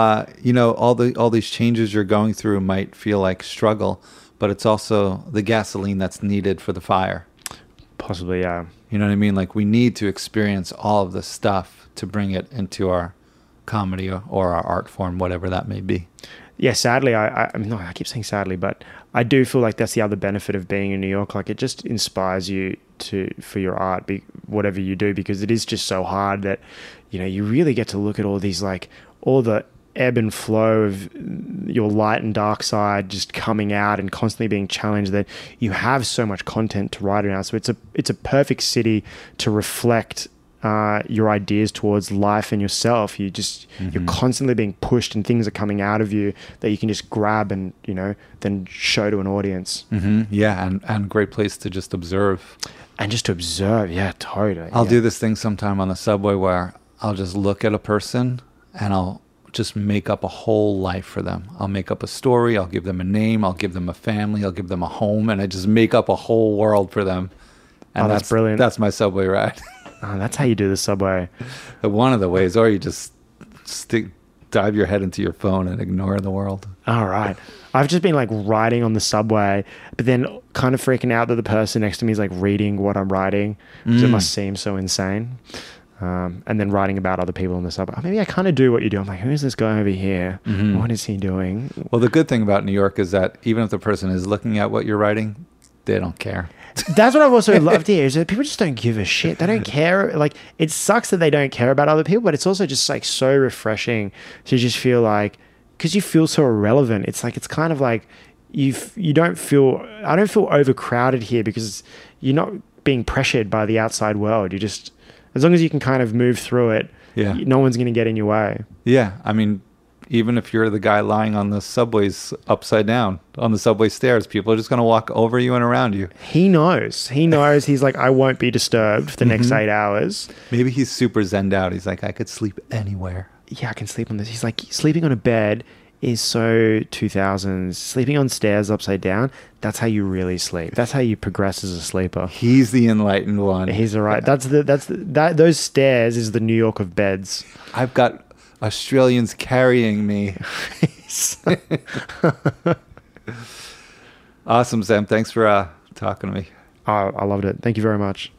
all these changes you're going through might feel like struggle, but it's also the gasoline that's needed for the fire. Possibly, yeah. You know what I mean? Like, we need to experience all of this stuff to bring it into our comedy or our art form, whatever that may be. Yeah, sadly, I keep saying sadly, but I do feel like that's the other benefit of being in New York. Like, it just inspires you for your art, whatever you do, because it is just so hard that, you really get to look at all these, like, all the ebb and flow of your light and dark side just coming out and constantly being challenged, that you have so much content to write around. So it's a perfect city to reflect your ideas towards life and yourself. You're constantly being pushed, and things are coming out of you that you can just grab and then show to an audience. Yeah, and great place to just observe. And just to observe, yeah, totally. I'll do this thing sometime on the subway where I'll just look at a person and I'll just make up a whole life for them. I'll make up a story, I'll give them a name, I'll give them a family, I'll give them a home, and I just make up a whole world for them. And that's brilliant. That's my subway ride. Oh, that's how you do the subway. One of the ways, or you just dive your head into your phone and ignore the world. All right. I've just been like riding on the subway, but then kind of freaking out that the person next to me is like reading what I'm writing, because it must seem so insane. And then writing about other people in the subway. Maybe I kind of do what you do. I'm like, who is this guy over here? What is he doing? Well, the good thing about New York is that even if the person is looking at what you're writing, they don't care. That's what I've also loved here, is that people just don't give a shit. They don't care. Like, it sucks that they don't care about other people, but it's also just like so refreshing to just feel like, because you feel so irrelevant. It's like, it's kind of like I don't feel overcrowded here, because you're not being pressured by the outside world. You just, as long as you can kind of move through it, no one's going to get in your way. Yeah. I mean, even if you're the guy lying on the subways upside down on the subway stairs, people are just going to walk over you and around you. He knows. He's like, I won't be disturbed for the next 8 hours. Maybe he's super zenned out. He's like, I could sleep anywhere. Yeah, I can sleep on this. He's like, sleeping on a bed is so 2000s. Sleeping on stairs upside down, that's how you really sleep. That's how you progress as a sleeper. He's the enlightened one. He's all right. Those stairs is the New York of beds. I've got Australians carrying me. Awesome, Sam. Thanks for talking to me. I loved it. Thank you very much.